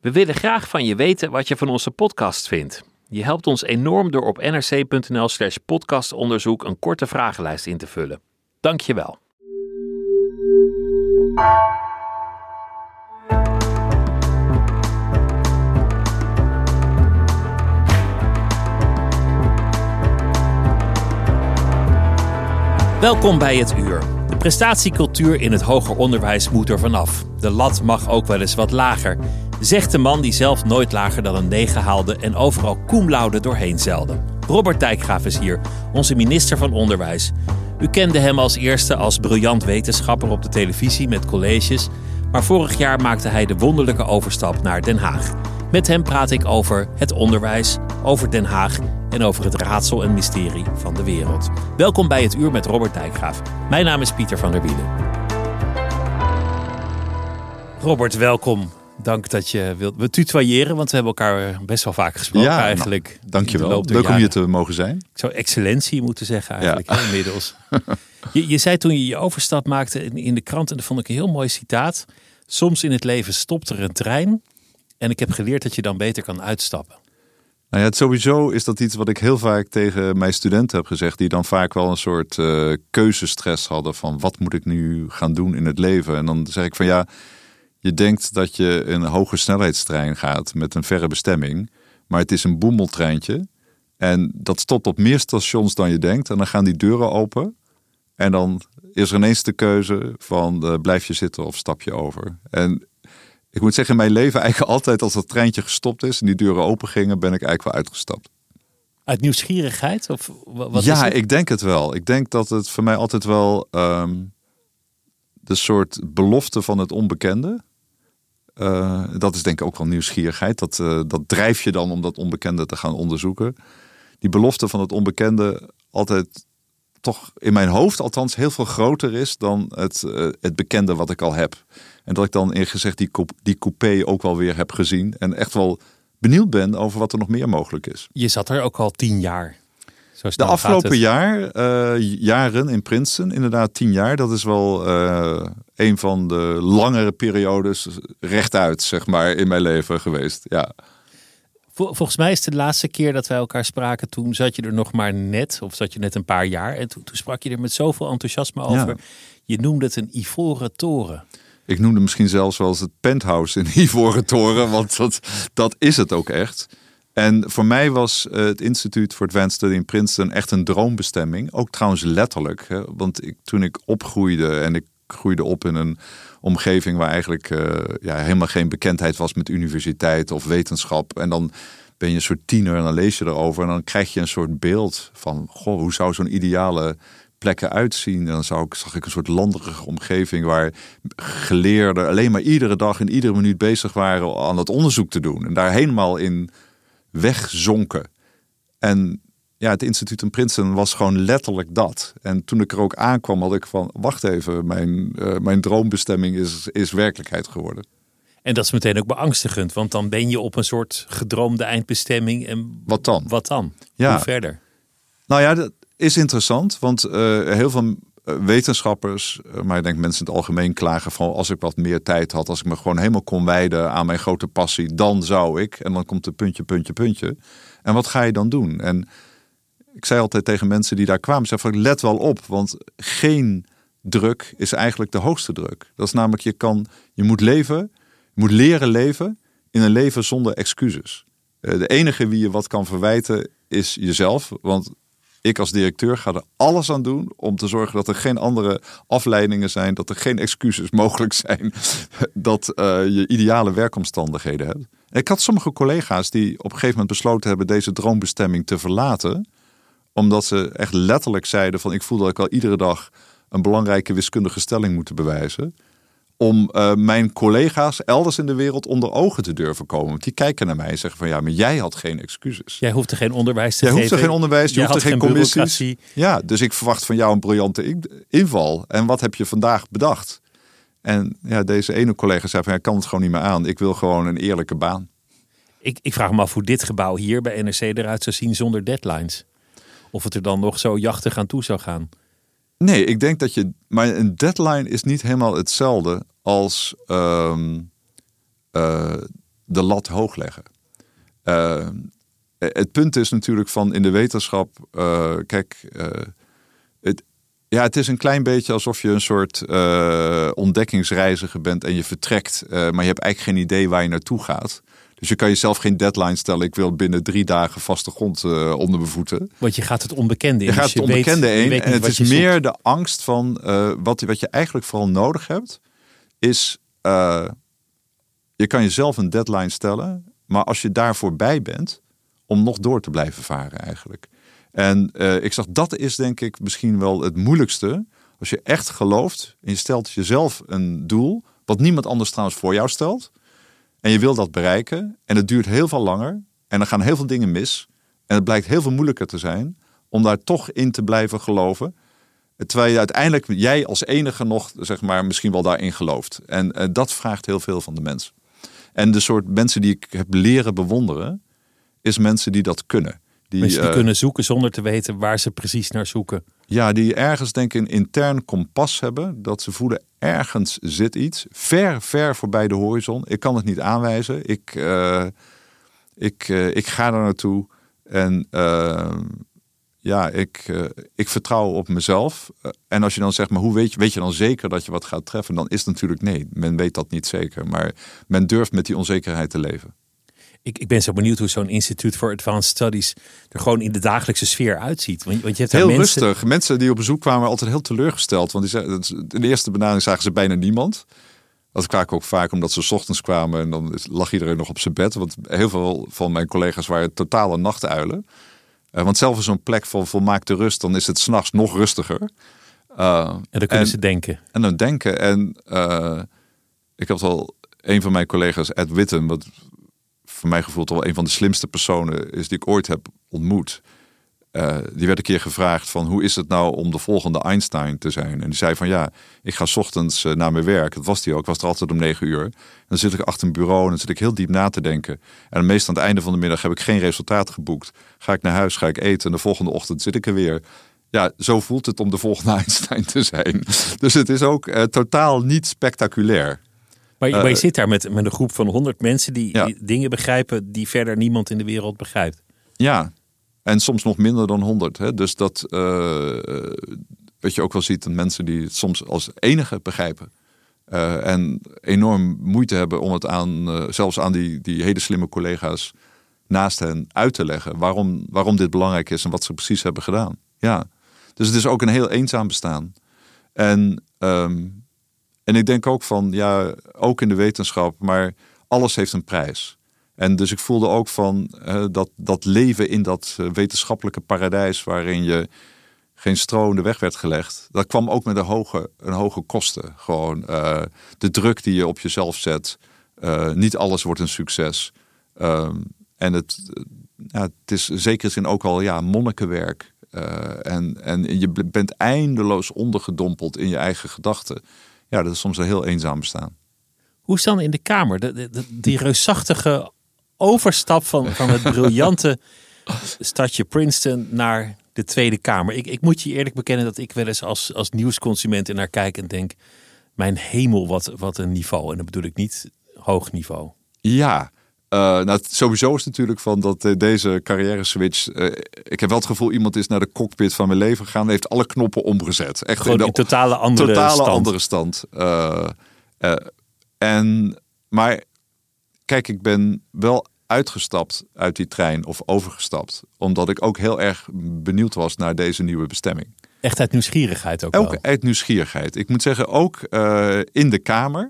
We willen graag van je weten wat je van onze podcast vindt. Je helpt ons enorm door op nrc.nl/podcastonderzoek een korte vragenlijst in te vullen. Dank je wel. Welkom bij Het Uur. De prestatiecultuur in het hoger onderwijs moet er vanaf. De lat mag ook wel eens wat lager, zegt de man die zelf nooit lager dan een 9 haalde en overal cum laude doorheen zeilde. Robert Dijkgraaf is hier, onze minister van Onderwijs. U kende hem als eerste als briljant wetenschapper op de televisie met colleges, maar vorig jaar maakte hij de wonderlijke overstap naar Den Haag. Met hem praat ik over het onderwijs, over Den Haag en over het raadsel en mysterie van de wereld. Welkom bij Het Uur met Robert Dijkgraaf. Mijn naam is Pieter van der Wielen. Robert, welkom. Dank dat je wilt. We tutoyeren, want we hebben elkaar best wel vaak gesproken eigenlijk. Nou, dankjewel. Leuk om hier te mogen zijn. Ik zou excellentie moeten zeggen eigenlijk inmiddels. Je zei toen je je overstap maakte in de krant, en dat vond ik een heel mooi citaat. Soms in het leven stopt er een trein en ik heb geleerd dat je dan beter kan uitstappen. Nou ja, sowieso is dat iets wat ik heel vaak tegen mijn studenten heb gezegd, die dan vaak wel een soort keuzestress hadden van wat moet ik nu gaan doen in het leven. En dan zeg ik van ja, je denkt dat je in een hoge snelheidstrein gaat met een verre bestemming, maar het is een boemeltreintje en dat stopt op meer stations dan je denkt en dan gaan die deuren open en dan is er ineens de keuze van blijf je zitten of stap je over. En ik moet zeggen, in mijn leven eigenlijk altijd als dat treintje gestopt is en die deuren open gingen, ben ik eigenlijk wel uitgestapt. Uit nieuwsgierigheid? Of wat ja, is het? Ik denk het wel. Ik denk dat het voor mij altijd wel de soort belofte van het onbekende. Dat is denk ik ook wel nieuwsgierigheid. Dat drijf je dan om dat onbekende te gaan onderzoeken. Die belofte van het onbekende altijd toch in mijn hoofd althans heel veel groter is dan het bekende wat ik al heb. En dat ik dan eerlijk gezegd die coupé ook wel weer heb gezien. En echt wel benieuwd ben over wat er nog meer mogelijk is. Je zat er ook al 10 jaar. De afgelopen jaren in Princeton, inderdaad 10 jaar. Dat is wel een van de langere periodes rechtuit, zeg maar, in mijn leven geweest. Ja. Volgens mij is het de laatste keer dat wij elkaar spraken, toen zat je er nog maar net, of zat je net een paar jaar. En toen sprak je er met zoveel enthousiasme over. Ja. Je noemde het een ivoren toren. Ik noemde misschien zelfs wel eens het penthouse in Ivoren Toren, want dat is het ook echt. En voor mij was het Instituut for Advanced Study in Princeton echt een droombestemming. Ook trouwens letterlijk. Hè? Want toen ik opgroeide en ik groeide op in een omgeving waar eigenlijk helemaal geen bekendheid was met universiteit of wetenschap. En dan ben je een soort tiener en dan lees je erover en dan krijg je een soort beeld van, goh, hoe zou zo'n ideale plek eruit zien? En dan zag ik een soort landerige omgeving waar geleerden alleen maar iedere dag en iedere minuut bezig waren aan het onderzoek te doen. En daar helemaal in wegzonken. En ja, het instituut in Princeton was gewoon letterlijk dat. En toen ik er ook aankwam, had ik van, wacht even, mijn droombestemming is werkelijkheid geworden. En dat is meteen ook beangstigend, want dan ben je op een soort gedroomde eindbestemming. En Wat dan? Ja. Hoe verder? Nou ja, dat is interessant, want heel veel wetenschappers, maar ik denk mensen in het algemeen klagen van als ik wat meer tijd had, als ik me gewoon helemaal kon wijden aan mijn grote passie, dan zou ik. En dan komt er puntje. En wat ga je dan doen? En ik zei altijd tegen mensen die daar kwamen, zeg van let wel op, want geen druk is eigenlijk de hoogste druk. Dat is namelijk je moet leven, je moet leren leven in een leven zonder excuses. De enige wie je wat kan verwijten is jezelf, want ik als directeur ga er alles aan doen om te zorgen dat er geen andere afleidingen zijn, dat er geen excuses mogelijk zijn, dat je ideale werkomstandigheden hebt. En ik had sommige collega's die op een gegeven moment besloten hebben deze droombestemming te verlaten, omdat ze echt letterlijk zeiden van ik voel dat ik al iedere dag een belangrijke wiskundige stelling moet bewijzen, om mijn collega's elders in de wereld onder ogen te durven komen. Want die kijken naar mij en zeggen van ja, maar jij had geen excuses. Jij hoefde geen onderwijs te geven. Jij hoefde geen onderwijs, je hoefde geen commissies. Ja, dus ik verwacht van jou een briljante inval. En wat heb je vandaag bedacht? En ja, deze ene collega zei van ja, ik kan het gewoon niet meer aan. Ik wil gewoon een eerlijke baan. Ik vraag me af hoe dit gebouw hier bij NRC eruit zou zien zonder deadlines. Of het er dan nog zo jachtig aan toe zou gaan. Nee, ik denk dat maar een deadline is niet helemaal hetzelfde als de lat hoog leggen. Het punt is natuurlijk van in de wetenschap... het is een klein beetje alsof je een soort ontdekkingsreiziger bent... en je vertrekt, maar je hebt eigenlijk geen idee waar je naartoe gaat... Dus je kan jezelf geen deadline stellen. Ik wil binnen 3 dagen vaste grond onder mijn voeten. Want je gaat het onbekende in. Je gaat het onbekende in. En het is meer zoekt. De angst van... wat je eigenlijk vooral nodig hebt... is... je kan jezelf een deadline stellen... maar als je daar voorbij bent... om nog door te blijven varen eigenlijk. En ik zag, dat is denk ik misschien wel het moeilijkste. Als je echt gelooft... en je stelt jezelf een doel... wat niemand anders trouwens voor jou stelt... en je wil dat bereiken... en het duurt heel veel langer... en er gaan heel veel dingen mis... en het blijkt heel veel moeilijker te zijn... om daar toch in te blijven geloven... terwijl je uiteindelijk, jij als enige nog... zeg maar, misschien wel daarin gelooft. En dat vraagt heel veel van de mensen. En de soort mensen die ik heb leren bewonderen... is mensen die dat kunnen. Mensen die kunnen zoeken zonder te weten waar ze precies naar zoeken. Ja, die ergens denk ik een intern kompas hebben. Dat ze voelen, ergens zit iets. Ver voorbij de horizon. Ik kan het niet aanwijzen. Ik ga er naartoe. En ik vertrouw op mezelf. En als je dan zegt, maar hoe weet je dan zeker dat je wat gaat treffen? Dan is het natuurlijk nee. Men weet dat niet zeker. Maar men durft met die onzekerheid te leven. Ik ben zo benieuwd hoe zo'n Instituut for Advanced Studies er gewoon in de dagelijkse sfeer uitziet. Want je hebt heel rustig. Mensen die op bezoek kwamen altijd heel teleurgesteld. Want in de eerste benadering zagen ze bijna niemand. Dat kwamen ook vaak omdat ze 's ochtends kwamen en dan lag iedereen nog op zijn bed. Want heel veel van mijn collega's waren totale nachtuilen. Want zelf is zo'n plek van volmaakte rust, dan is het 's nachts nog rustiger. En dan kunnen ze denken. En dan denken. En ik had al een van mijn collega's, Ed Witten, wat voor mijn gevoel toch wel een van de slimste personen is die ik ooit heb ontmoet. Die werd een keer gevraagd van hoe is het nou om de volgende Einstein te zijn? En die zei van ja, ik ga 's ochtends naar mijn werk. Dat was die ook. Ik was er altijd om 9 uur. En dan zit ik achter een bureau en dan zit ik heel diep na te denken. En meestal aan het einde van de middag heb ik geen resultaat geboekt. Ga ik naar huis, ga ik eten en de volgende ochtend zit ik er weer. Ja, zo voelt het om de volgende Einstein te zijn. Dus het is ook totaal niet spectaculair. Maar je zit daar met een groep van 100 mensen die dingen begrijpen die verder niemand in de wereld begrijpt. Ja, en soms nog minder dan 100. Hè? Dus dat wat je ook wel ziet, dat mensen die het soms als enige begrijpen. En enorm moeite hebben om het zelfs aan die hele slimme collega's naast hen uit te leggen. Waarom dit belangrijk is en wat ze precies hebben gedaan. Ja, dus het is ook een heel eenzaam bestaan. En ik denk ook van, ja, ook in de wetenschap, maar alles heeft een prijs. En dus ik voelde ook van dat leven in dat wetenschappelijke paradijs waarin je geen stro in de weg werd gelegd. Dat kwam ook met een hoge kosten. Gewoon de druk die je op jezelf zet. Niet alles wordt een succes. En het is in zekere zin ook al monnikenwerk. En je bent eindeloos ondergedompeld in je eigen gedachten. Ja, dat is soms een heel eenzaam bestaan. Hoe is dan in de Kamer? Die reusachtige overstap van het briljante stadje Princeton naar de Tweede Kamer. Ik moet je eerlijk bekennen dat ik wel eens als nieuwsconsument er naar kijk en denk, mijn hemel, wat een niveau. En dat bedoel ik niet hoog niveau. Ja, sowieso is natuurlijk van dat deze carrière switch. Ik heb wel het gevoel, iemand is naar de cockpit van mijn leven gegaan en heeft alle knoppen omgezet. Echt gewoon in totale andere stand. Maar kijk, ik ben wel uitgestapt uit die trein of overgestapt. Omdat ik ook heel erg benieuwd was naar deze nieuwe bestemming. Echt uit nieuwsgierigheid ook wel? Uit nieuwsgierigheid. Ik moet zeggen, ook in de Kamer.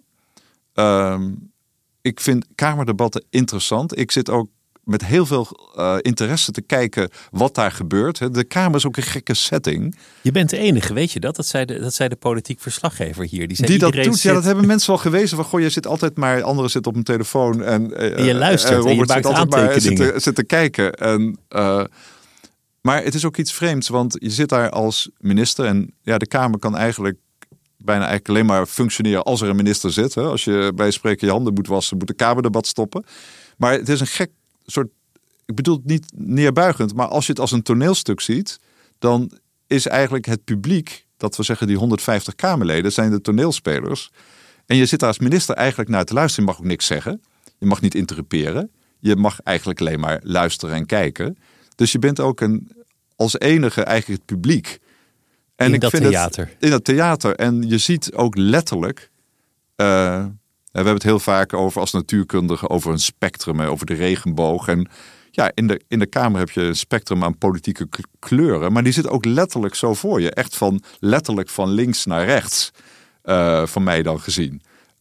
Ik vind Kamerdebatten interessant. Ik zit ook met heel veel interesse te kijken wat daar gebeurt. De Kamer is ook een gekke setting. Je bent de enige, weet je dat? Dat zei de politiek verslaggever hier. Die dat doet, ja, dat hebben mensen wel gewezen. Van, goh, je zit altijd maar, anderen zitten op een telefoon. En je luistert en je maakt aantekeningen. Zit te kijken. Maar het is ook iets vreemds, want je zit daar als minister. En ja, de Kamer kan eigenlijk alleen maar functioneren als er een minister zit. Hè? Als je bij spreken je handen moet wassen, moet de Kamerdebat stoppen. Maar het is een gek soort, ik bedoel het niet neerbuigend, maar als je het als een toneelstuk ziet, dan is eigenlijk het publiek, dat we zeggen die 150 Kamerleden, zijn de toneelspelers. En je zit daar als minister eigenlijk naar te luisteren. Je mag ook niks zeggen. Je mag niet interruperen. Je mag eigenlijk alleen maar luisteren en kijken. Dus je bent ook als enige eigenlijk het publiek. En in dat theater. In dat theater. En je ziet ook letterlijk... we hebben het heel vaak over als natuurkundige... over een spectrum, over de regenboog. En ja, in de Kamer heb je een spectrum aan politieke kleuren. Maar die zit ook letterlijk zo voor je. Echt letterlijk van links naar rechts. Van mij dan gezien.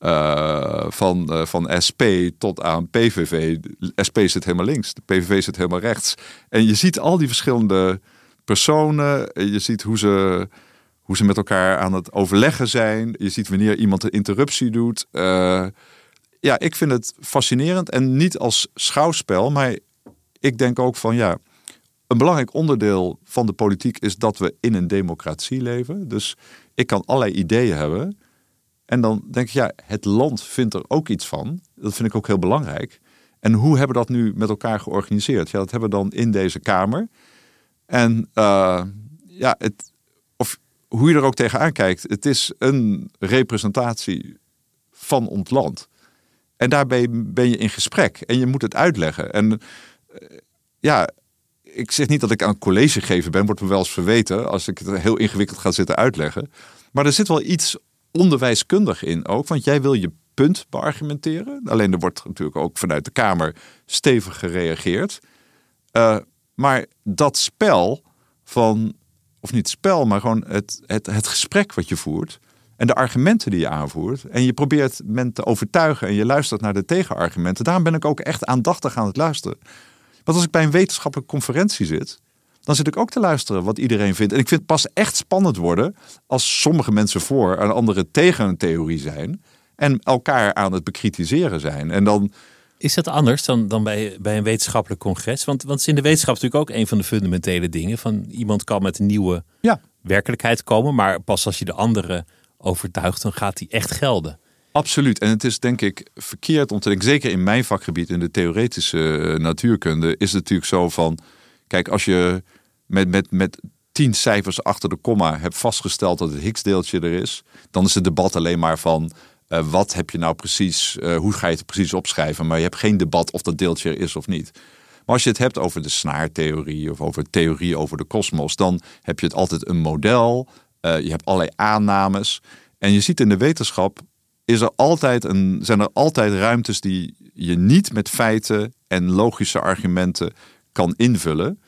Van SP tot aan PVV. SP zit helemaal links. De PVV zit helemaal rechts. En je ziet al die verschillende personen. Je ziet hoe ze met elkaar aan het overleggen zijn. Je ziet wanneer iemand een interruptie doet. Ja, ik vind het fascinerend. En niet als schouwspel, maar ik denk ook van ja, een belangrijk onderdeel van de politiek is dat we in een democratie leven. Dus ik kan allerlei ideeën hebben. En dan denk ik, ja, het land vindt er ook iets van. Dat vind ik ook heel belangrijk. En hoe hebben we dat nu met elkaar georganiseerd? Ja, dat hebben we dan in deze Kamer. En hoe je er ook tegenaan kijkt, het is een representatie van ons land. En daarbij ben je in gesprek en je moet het uitleggen. En ik zeg niet dat ik aan college geven ben, wordt me wel eens verweten als ik het heel ingewikkeld ga zitten uitleggen. Maar er zit wel iets onderwijskundig in ook, want jij wil je punt beargumenteren. Alleen er wordt natuurlijk ook vanuit de Kamer stevig gereageerd. Maar dat spel of niet spel, maar gewoon het gesprek wat je voert en de argumenten die je aanvoert en je probeert men te overtuigen en je luistert naar de tegenargumenten. Daarom ben ik ook echt aandachtig aan het luisteren. Want als ik bij een wetenschappelijke conferentie zit, dan zit ik ook te luisteren wat iedereen vindt. En ik vind het pas echt spannend worden als sommige mensen voor en anderen tegen een theorie zijn en elkaar aan het bekritiseren zijn. En dan... Is dat anders dan bij een wetenschappelijk congres? Want het is in de wetenschap natuurlijk ook een van de fundamentele dingen. Van iemand kan met een nieuwe werkelijkheid komen, maar pas als je de anderen overtuigt, dan gaat die echt gelden. Absoluut. En het is denk ik verkeerd om te denken, zeker in mijn vakgebied, in de theoretische natuurkunde, is het natuurlijk zo van, kijk, als je met 10 cijfers achter de komma hebt vastgesteld dat het Higgs-deeltje er is, dan is het debat alleen maar van, wat heb je nou precies, hoe ga je het precies opschrijven, maar je hebt geen debat of dat deeltje er is of niet. Maar als je het hebt over de snaartheorie of over theorie over de kosmos, dan heb je het altijd een model, je hebt allerlei aannames. En je ziet in de wetenschap, zijn er altijd ruimtes die je niet met feiten en logische argumenten kan invullen.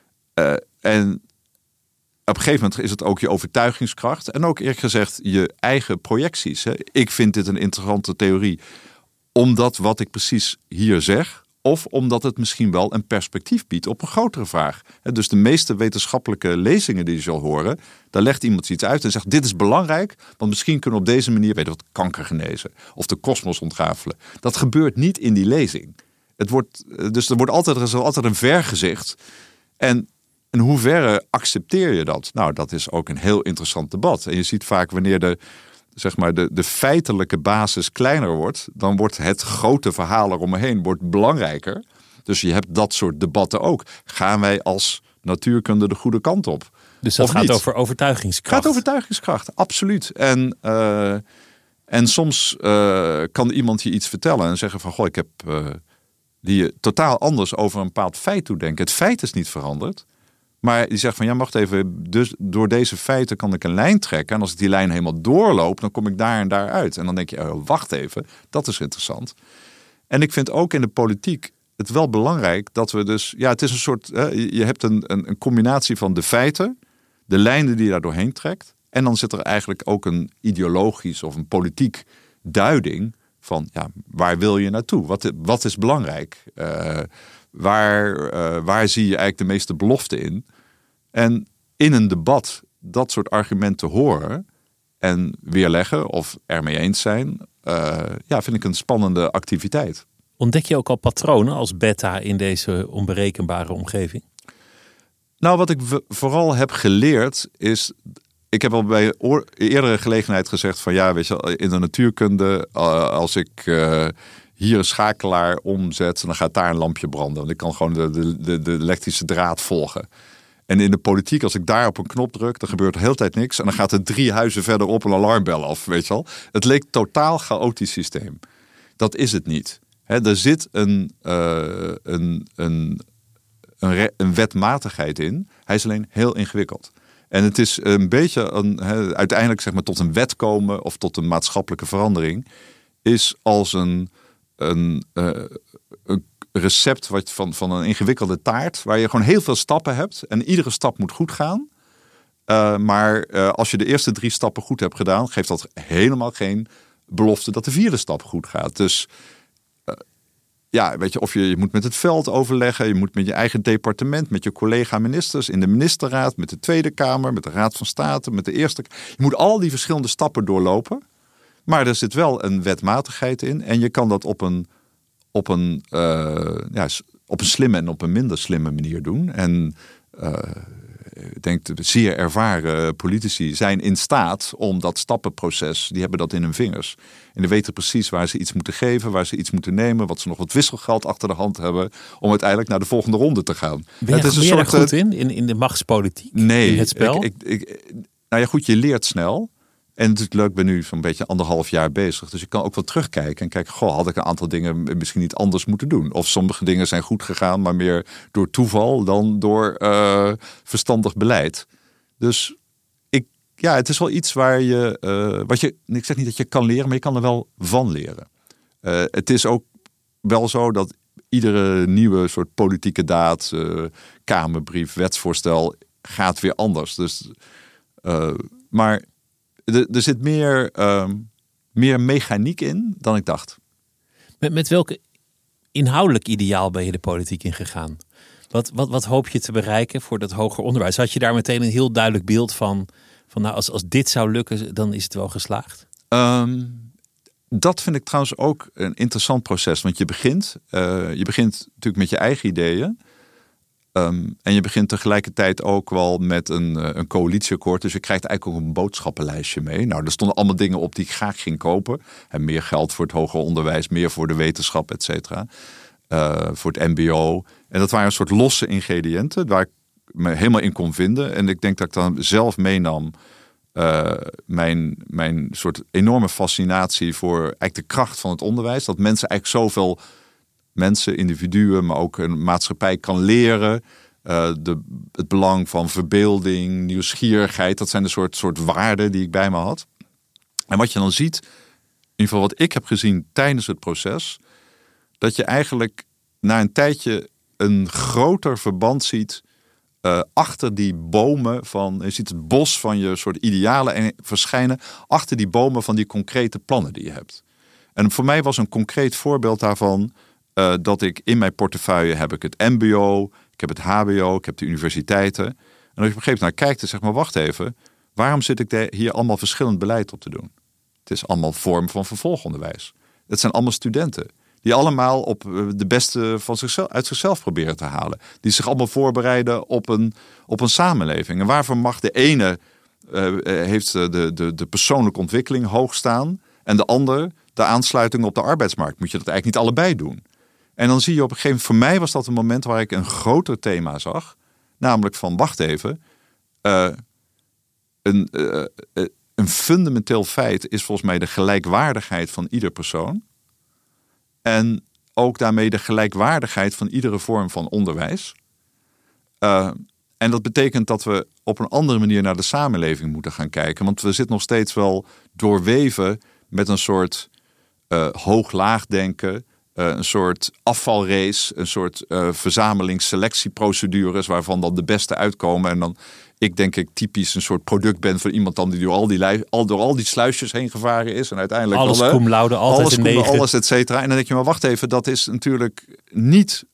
En op een gegeven moment is het ook je overtuigingskracht en ook eerlijk gezegd je eigen projecties. Hè. Ik vind dit een interessante theorie omdat wat ik precies hier zeg, of omdat het misschien wel een perspectief biedt op een grotere vraag. Dus de meeste wetenschappelijke lezingen die je zal horen, daar legt iemand iets uit en zegt, dit is belangrijk, want misschien kunnen we op deze manier, weet je wat, kanker genezen of de kosmos ontrafelen. Dat gebeurt niet in die lezing. Er is altijd een vergezicht. En in hoeverre accepteer je dat? Nou, dat is ook een heel interessant debat. En je ziet vaak wanneer de feitelijke basis kleiner wordt, dan wordt het grote verhaal eromheen wordt belangrijker. Dus je hebt dat soort debatten ook. Gaan wij als natuurkunde de goede kant op? Dus dat gaat over overtuigingskracht? Het gaat over overtuigingskracht, absoluut. En soms kan iemand je iets vertellen en zeggen van, goh, ik heb die je totaal anders over een bepaald feit toedenken. Het feit is niet veranderd. Maar die zegt van, ja, wacht even, dus door deze feiten kan ik een lijn trekken. En als ik die lijn helemaal doorloop, dan kom ik daar en daar uit. En dan denk je, oh, wacht even, dat is interessant. En ik vind ook in de politiek het wel belangrijk dat we dus, ja, het is een soort, je hebt een combinatie van de feiten, de lijnen die je daar doorheen trekt. En dan zit er eigenlijk ook een ideologisch of een politiek duiding van, ja, waar wil je naartoe? Wat is belangrijk? Waar zie je eigenlijk de meeste belofte in? En in een debat dat soort argumenten horen en weerleggen of ermee eens zijn, vind ik een spannende activiteit. Ontdek je ook al patronen als beta in deze onberekenbare omgeving? Nou, wat ik vooral heb geleerd is, ik heb al bij eerdere gelegenheid gezegd van, ja, weet je, in de natuurkunde, als ik hier een schakelaar omzet, dan gaat daar een lampje branden. Want ik kan gewoon de elektrische draad volgen. En in de politiek, als ik daar op een knop druk, dan gebeurt de hele tijd niks. En dan gaat er 3 huizen verderop een alarmbel af, weet je wel. Het leek totaal chaotisch systeem. Dat is het niet. Er zit een wetmatigheid in. Hij is alleen heel ingewikkeld. En het is een beetje uiteindelijk zeg maar tot een wet komen of tot een maatschappelijke verandering is als een recept van een ingewikkelde taart waar je gewoon heel veel stappen hebt en iedere stap moet goed gaan. Maar als je de eerste 3 stappen goed hebt gedaan, geeft dat helemaal geen belofte dat de 4e stap goed gaat. Dus weet je, of je moet met het veld overleggen, je moet met je eigen departement, met je collega-ministers, in de ministerraad, met de Tweede Kamer, met de Raad van State, met de Eerste. Je moet al die verschillende stappen doorlopen. Maar er zit wel een wetmatigheid in en je kan dat op een slimme en op een minder slimme manier doen. En ik denk de zeer ervaren politici zijn in staat om dat stappenproces, die hebben dat in hun vingers. En die weten precies waar ze iets moeten geven, waar ze iets moeten nemen, wat ze nog wat wisselgeld achter de hand hebben om uiteindelijk naar de volgende ronde te gaan. Ben je daar goed in de machtspolitiek? Nee, in het spel? Je leert snel. En het is leuk, ik ben nu zo'n beetje 1,5 jaar bezig. Dus ik kan ook wel terugkijken en kijken, had ik een aantal dingen misschien niet anders moeten doen. Of sommige dingen zijn goed gegaan, maar meer door toeval dan door verstandig beleid. Dus het is wel iets waar ik zeg niet dat je kan leren, maar je kan er wel van leren. Het is ook wel zo dat iedere nieuwe soort politieke daad, kamerbrief, wetsvoorstel gaat weer anders. Dus, maar er zit meer mechaniek in dan ik dacht. Met welk inhoudelijk ideaal ben je de politiek ingegaan? Wat hoop je te bereiken voor dat hoger onderwijs? Had je daar meteen een heel duidelijk beeld van als dit zou lukken, dan is het wel geslaagd? Dat vind ik trouwens ook een interessant proces. Want je begint natuurlijk met je eigen ideeën. En je begint tegelijkertijd ook wel met een coalitieakkoord. Dus je krijgt eigenlijk ook een boodschappenlijstje mee. Nou, er stonden allemaal dingen op die ik graag ging kopen. En meer geld voor het hoger onderwijs, meer voor de wetenschap, et cetera. Voor het mbo. En dat waren een soort losse ingrediënten waar ik me helemaal in kon vinden. En ik denk dat ik dan zelf meenam mijn soort enorme fascinatie voor eigenlijk de kracht van het onderwijs. Dat mensen eigenlijk zoveel mensen, individuen, maar ook een maatschappij kan leren. Het belang van verbeelding, nieuwsgierigheid. Dat zijn de soort waarden die ik bij me had. En wat je dan ziet, in ieder geval wat ik heb gezien tijdens het proces, dat je eigenlijk na een tijdje een groter verband ziet achter die bomen je ziet het bos van je soort idealen verschijnen achter die bomen van die concrete plannen die je hebt. En voor mij was een concreet voorbeeld daarvan dat ik in mijn portefeuille heb ik het mbo, ik heb het hbo, ik heb de universiteiten. En als je op een gegeven moment naar kijkt en zegt, maar wacht even, waarom zit ik hier allemaal verschillend beleid op te doen? Het is allemaal vorm van vervolgonderwijs. Het zijn allemaal studenten die allemaal op de beste uit zichzelf proberen te halen. Die zich allemaal voorbereiden op een samenleving. En waarvoor mag de ene heeft de persoonlijke ontwikkeling hoog staan en de ander de aansluiting op de arbeidsmarkt? Moet je dat eigenlijk niet allebei doen? En dan zie je op een gegeven moment, voor mij was dat een moment waar ik een groter thema zag. Namelijk van, wacht even, een fundamenteel feit is volgens mij de gelijkwaardigheid van ieder persoon. En ook daarmee de gelijkwaardigheid van iedere vorm van onderwijs. En dat betekent dat we op een andere manier naar de samenleving moeten gaan kijken. Want we zitten nog steeds wel doorweven met een soort hoog-laag denken. Een soort afvalrace, een soort verzamelings-selectieprocedures waarvan dan de beste uitkomen. En dan denk ik typisch een soort product ben van iemand dan die door al die sluisjes heen gevaren is. En uiteindelijk alles cum laude, altijd een 9. Alles, et cetera. En dan denk je, maar wacht even, dat is natuurlijk niet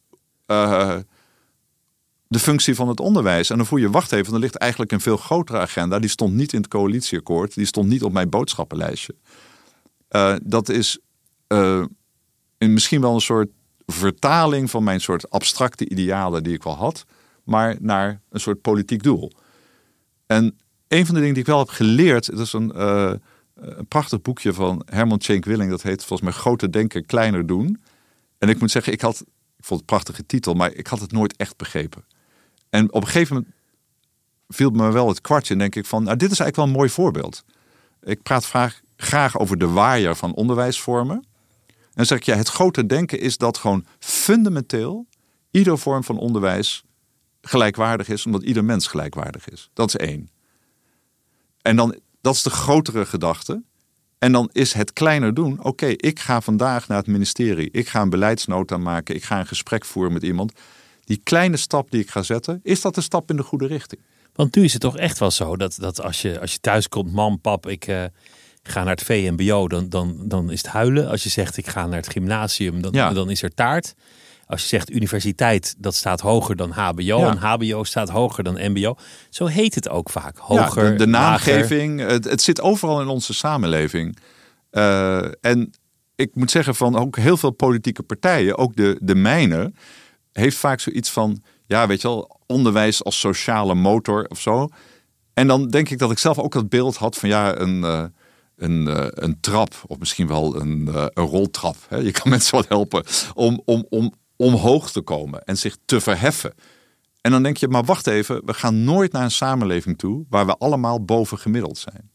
de functie van het onderwijs. En dan voel je, wacht even, er ligt eigenlijk een veel grotere agenda. Die stond niet in het coalitieakkoord. Die stond niet op mijn boodschappenlijstje. Dat is misschien wel een soort vertaling van mijn soort abstracte idealen die ik wel had, maar naar een soort politiek doel. En een van de dingen die ik wel heb geleerd, het is een prachtig boekje van Herman Tjenk Willing, dat heet volgens mij Groter denken, kleiner doen. En ik moet zeggen, ik vond het een prachtige titel, maar ik had het nooit echt begrepen. En op een gegeven moment viel me wel het kwartje en denk ik van, nou, dit is eigenlijk wel een mooi voorbeeld. Ik praat graag over de waaier van onderwijsvormen. dan zeg ik, het grote denken is dat gewoon fundamenteel iedere vorm van onderwijs gelijkwaardig is, omdat ieder mens gelijkwaardig is. Dat is 1. En dan, dat is de grotere gedachte. En dan is het kleiner doen. Oké, ik ga vandaag naar het ministerie. Ik ga een beleidsnota maken. Ik ga een gesprek voeren met iemand. Die kleine stap die ik ga zetten, is dat een stap in de goede richting? Want nu is het toch echt wel zo dat als je thuis komt, mam, pap, ik ga naar het VMBO, dan is het huilen. Als je zegt ik ga naar het gymnasium, dan is er taart. Als je zegt universiteit, dat staat hoger dan HBO. Ja. En HBO staat hoger dan MBO. Zo heet het ook vaak. Hoger, de naamgeving. Het zit overal in onze samenleving. En ik moet zeggen van ook heel veel politieke partijen, ook de mijne, heeft vaak zoiets van, ja, weet je wel, onderwijs als sociale motor of zo. En dan denk ik dat ik zelf ook dat beeld had van een trap of misschien wel een roltrap. Hè? Je kan mensen wat helpen om omhoog te komen en zich te verheffen. En dan denk je, maar wacht even, we gaan nooit naar een samenleving toe waar we allemaal bovengemiddeld zijn.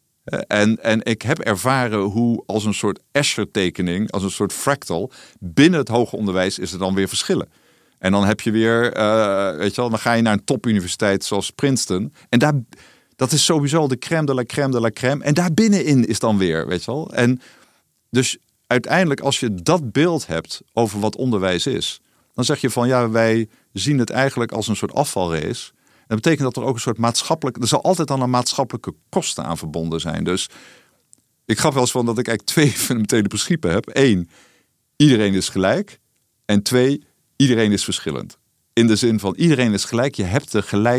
En ik heb ervaren hoe als een soort Escher-tekening, als een soort fractal, binnen het hoger onderwijs is er dan weer verschillen. En dan heb je weer, weet je wel, dan ga je naar een topuniversiteit zoals Princeton. En dat is sowieso de crème de la crème de la crème. En daar binnenin is dan weer, weet je wel. En dus uiteindelijk, als je dat beeld hebt over wat onderwijs is, dan zeg je van, ja, wij zien het eigenlijk als een soort afvalrace. En dat betekent dat er ook een soort er zal altijd dan een maatschappelijke kosten aan verbonden zijn. Dus ik gaf wel eens van dat ik eigenlijk 2 fundamentele principes heb. 1, iedereen is gelijk. En 2, iedereen is verschillend. In de zin van iedereen is gelijk. Je hebt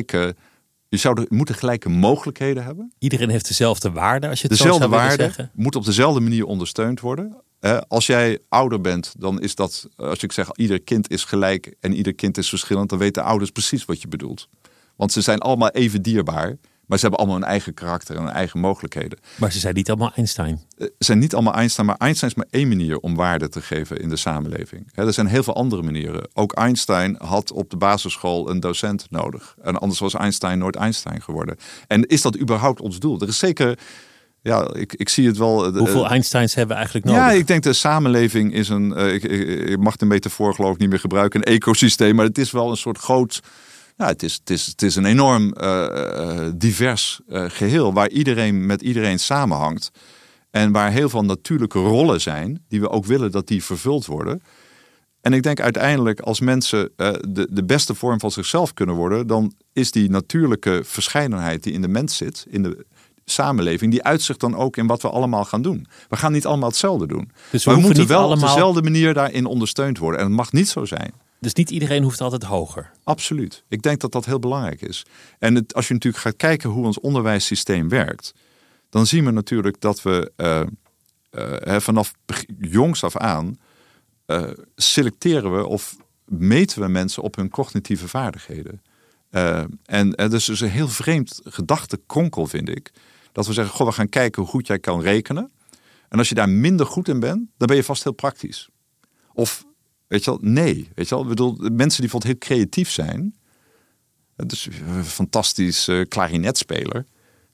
moet de gelijke mogelijkheden hebben. Iedereen heeft dezelfde waarde, als je het zo zou willen zeggen. Dezelfde waarde, moet op dezelfde manier ondersteund worden. Als jij ouder bent, dan is dat, als ik zeg ieder kind is gelijk en ieder kind is verschillend, dan weten ouders precies wat je bedoelt. Want ze zijn allemaal even dierbaar, maar ze hebben allemaal een eigen karakter en hun eigen mogelijkheden. Maar ze zijn niet allemaal Einstein. Ze zijn niet allemaal Einstein, maar Einstein is maar 1 manier om waarde te geven in de samenleving. Er zijn heel veel andere manieren. Ook Einstein had op de basisschool een docent nodig. En anders was Einstein nooit Einstein geworden. En is dat überhaupt ons doel? Er is zeker, ja, ik zie het wel. Hoeveel Einsteins hebben we eigenlijk nodig? Ja, ik denk de samenleving is ik mag de metafoor geloof ik niet meer gebruiken, een ecosysteem, maar het is wel een soort groot. Ja, het is een enorm divers geheel waar iedereen met iedereen samenhangt. En waar heel veel natuurlijke rollen zijn die we ook willen dat die vervuld worden. En ik denk uiteindelijk als mensen de beste vorm van zichzelf kunnen worden, dan is die natuurlijke verscheidenheid die in de mens zit, in de samenleving, die uitzicht dan ook in wat we allemaal gaan doen. We gaan niet allemaal hetzelfde doen. Dus we moeten wel op dezelfde manier daarin ondersteund worden. En het mag niet zo zijn. Dus niet iedereen hoeft altijd hoger? Absoluut. Ik denk dat dat heel belangrijk is. En als je natuurlijk gaat kijken hoe ons onderwijssysteem werkt, dan zien we natuurlijk dat we vanaf jongs af aan selecteren we of meten we mensen op hun cognitieve vaardigheden. En dus is een heel vreemd gedachtenkronkel, vind ik. Dat we zeggen, goh, we gaan kijken hoe goed jij kan rekenen. En als je daar minder goed in bent, dan ben je vast heel praktisch. Of, weet je wel, nee. Weet je wel, ik bedoel, mensen die bijvoorbeeld heel creatief zijn. Dus een fantastisch klarinetspeler.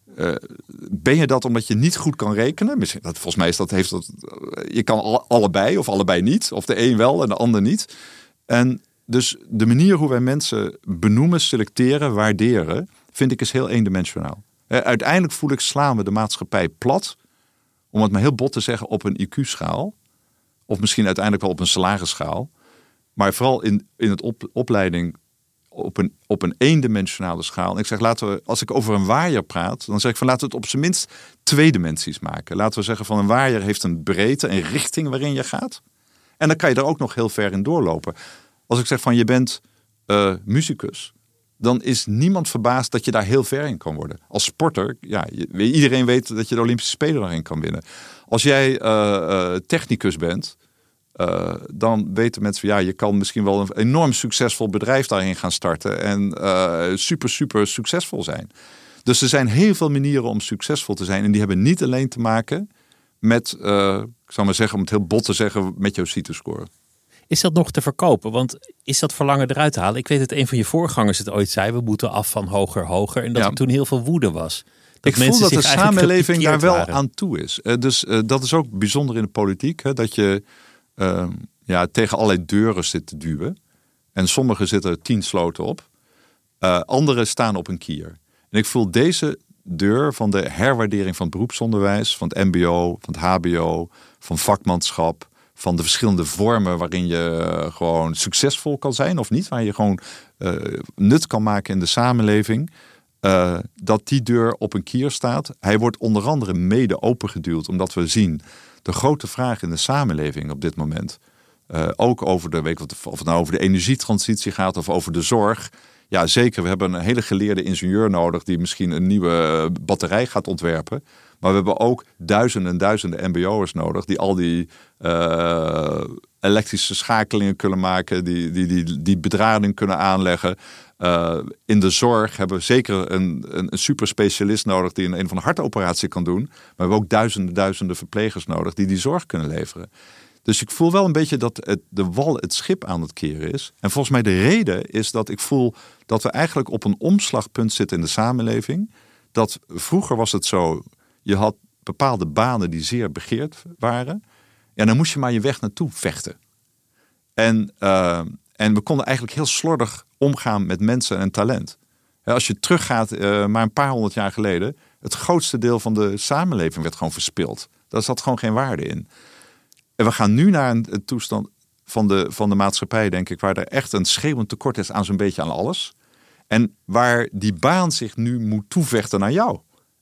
Ben je dat omdat je niet goed kan rekenen? Volgens mij je kan allebei of allebei niet. Of de een wel en de ander niet. En dus de manier hoe wij mensen benoemen, selecteren, waarderen, vind ik is heel eendimensionaal. Uiteindelijk voel ik, slaan we de maatschappij plat, om het maar heel bot te zeggen, op een IQ-schaal. Of misschien uiteindelijk wel op een salarisschaal. Maar vooral in het opleiding op een eendimensionale schaal. En ik zeg, als ik over een waaier praat, dan zeg ik van laten we het op zijn minst 2 dimensies maken. Laten we zeggen van een waaier heeft een breedte, een richting waarin je gaat. En dan kan je er ook nog heel ver in doorlopen. Als ik zeg van je bent muzikus, dan is niemand verbaasd dat je daar heel ver in kan worden. Als sporter, ja, iedereen weet dat je de Olympische Spelen daarin kan winnen. Als jij technicus bent, dan weten mensen van ja, je kan misschien wel een enorm succesvol bedrijf daarin gaan starten en super, super succesvol zijn. Dus er zijn heel veel manieren om succesvol te zijn en die hebben niet alleen te maken met, ik zal maar zeggen, om het heel bot te zeggen, met jouw CITO-score. Is dat nog te verkopen? Want is dat verlangen eruit te halen? Ik weet dat een van je voorgangers het ooit zei, we moeten af van hoger, hoger. En dat er toen heel veel woede was. Ik voel dat de samenleving daar wel aan toe is. Dus dat is ook bijzonder in de politiek. Hè, dat je tegen allerlei deuren zit te duwen. En sommige zitten er 10 sloten op. Andere staan op een kier. En ik voel deze deur van de herwaardering van het beroepsonderwijs, van het mbo, van het hbo, van vakmanschap, van de verschillende vormen waarin je gewoon succesvol kan zijn of niet, waar je gewoon nut kan maken in de samenleving, dat die deur op een kier staat. Hij wordt onder andere mede opengeduwd, omdat we zien de grote vraag in de samenleving op dit moment, ook over of het nou over de energietransitie gaat of over de zorg. Ja, zeker. We hebben een hele geleerde ingenieur nodig die misschien een nieuwe batterij gaat ontwerpen. Maar we hebben ook duizenden en duizenden mbo'ers nodig die al die elektrische schakelingen kunnen maken, die bedrading kunnen aanleggen. In de zorg hebben we zeker een superspecialist nodig die een van de hartoperatie kan doen. Maar we hebben ook duizenden verplegers nodig die zorg kunnen leveren. Dus ik voel wel een beetje dat de wal het schip aan het keren is. En volgens mij de reden is dat ik voel dat we eigenlijk op een omslagpunt zitten in de samenleving. Dat vroeger was het zo, je had bepaalde banen die zeer begeerd waren. En dan moest je maar je weg naartoe vechten. En we konden eigenlijk heel slordig omgaan met mensen en talent. Als je teruggaat maar een paar 100 jaar geleden, het grootste deel van de samenleving werd gewoon verspild. Daar zat gewoon geen waarde in. En we gaan nu naar een toestand van de maatschappij, denk ik, waar er echt een schreeuwend tekort is aan zo'n beetje aan alles. En waar die baan zich nu moet toevechten naar jou.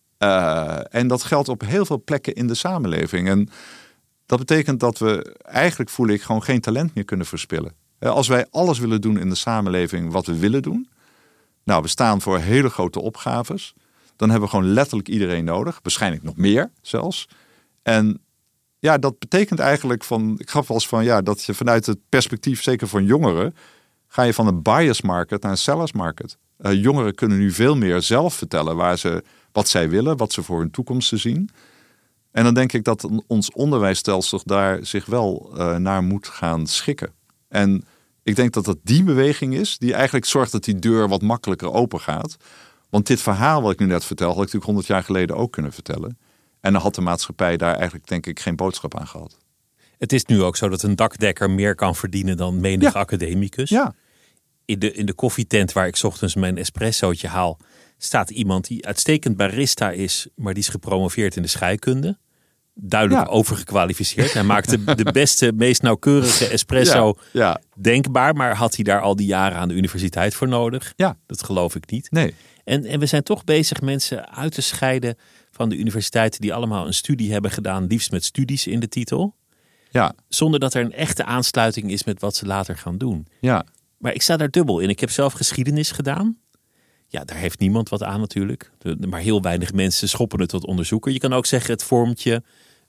En dat geldt op heel veel plekken in de samenleving. En dat betekent dat we eigenlijk, voel ik, gewoon geen talent meer kunnen verspillen. Als wij alles willen doen in de samenleving wat we willen doen. Nou, we staan voor hele grote opgaves. Dan hebben we gewoon letterlijk iedereen nodig. Waarschijnlijk nog meer zelfs. En ja, dat betekent eigenlijk ik gaf wel eens van dat je vanuit het perspectief, zeker van jongeren, ga je van een buyers market naar een sellers market. Jongeren kunnen nu veel meer zelf vertellen wat zij willen, wat ze voor hun toekomst zien. En dan denk ik dat ons onderwijsstelsel daar zich wel naar moet gaan schikken. En ik denk dat die beweging is die eigenlijk zorgt dat die deur wat makkelijker open gaat. Want dit verhaal wat ik nu net vertel, had ik natuurlijk 100 jaar geleden ook kunnen vertellen. En dan had de maatschappij daar eigenlijk, denk ik, geen boodschap aan gehad. Het is nu ook zo dat een dakdekker meer kan verdienen dan menig academicus. Ja. In de koffietent waar ik 's ochtends mijn espressootje haal, staat iemand die uitstekend barista is, maar die is gepromoveerd in de scheikunde. Duidelijk overgekwalificeerd. Hij maakte de beste, meest nauwkeurige espresso denkbaar. Maar had hij daar al die jaren aan de universiteit voor nodig? Ja. Dat geloof ik niet. Nee. En we zijn toch bezig mensen uit te scheiden van de universiteiten die allemaal een studie hebben gedaan, liefst met studies in de titel. Ja. Zonder dat er een echte aansluiting is met wat ze later gaan doen. Ja. Maar ik sta daar dubbel in. Ik heb zelf geschiedenis gedaan. Ja, daar heeft niemand wat aan natuurlijk. Maar heel weinig mensen schoppen het tot onderzoeker. Je kan ook zeggen, het vormt je.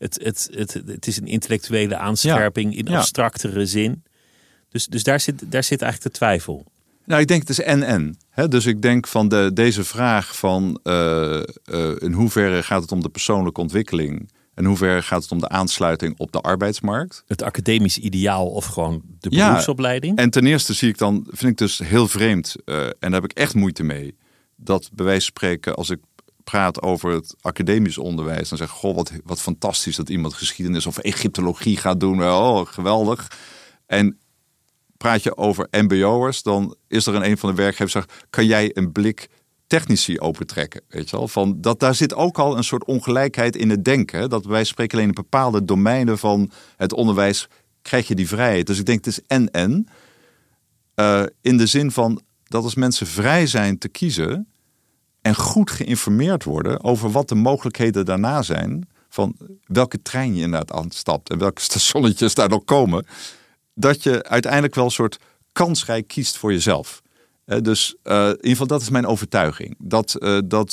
Het is een intellectuele aanscherping in abstractere zin. Dus daar zit eigenlijk de twijfel. Nou, ik denk het is en. Dus ik denk van deze vraag van in hoeverre gaat het om de persoonlijke ontwikkeling, in hoeverre gaat het om de aansluiting op de arbeidsmarkt. Het academisch ideaal of gewoon de beroepsopleiding. En ten eerste vind ik dus heel vreemd, en daar heb ik echt moeite mee, dat bij wijze van spreken, als ik praat over het academisch onderwijs, dan zeg ik, goh, wat fantastisch dat iemand geschiedenis of Egyptologie gaat doen. Oh, geweldig. En praat je over mbo'ers, dan is er een van de werkgevers zegt, kan jij een blik technici opentrekken? Weet je wel? Daar zit ook al een soort ongelijkheid in het denken. Dat wij spreken alleen in bepaalde domeinen van het onderwijs krijg je die vrijheid. Dus ik denk het is en. In de zin van dat als mensen vrij zijn te kiezen en goed geïnformeerd worden over wat de mogelijkheden daarna zijn, van welke trein je inderdaad aanstapt en welke stationnetjes daar nog komen, dat je uiteindelijk wel een soort kansrijk kiest voor jezelf. Dus in ieder geval, dat is mijn overtuiging. Dat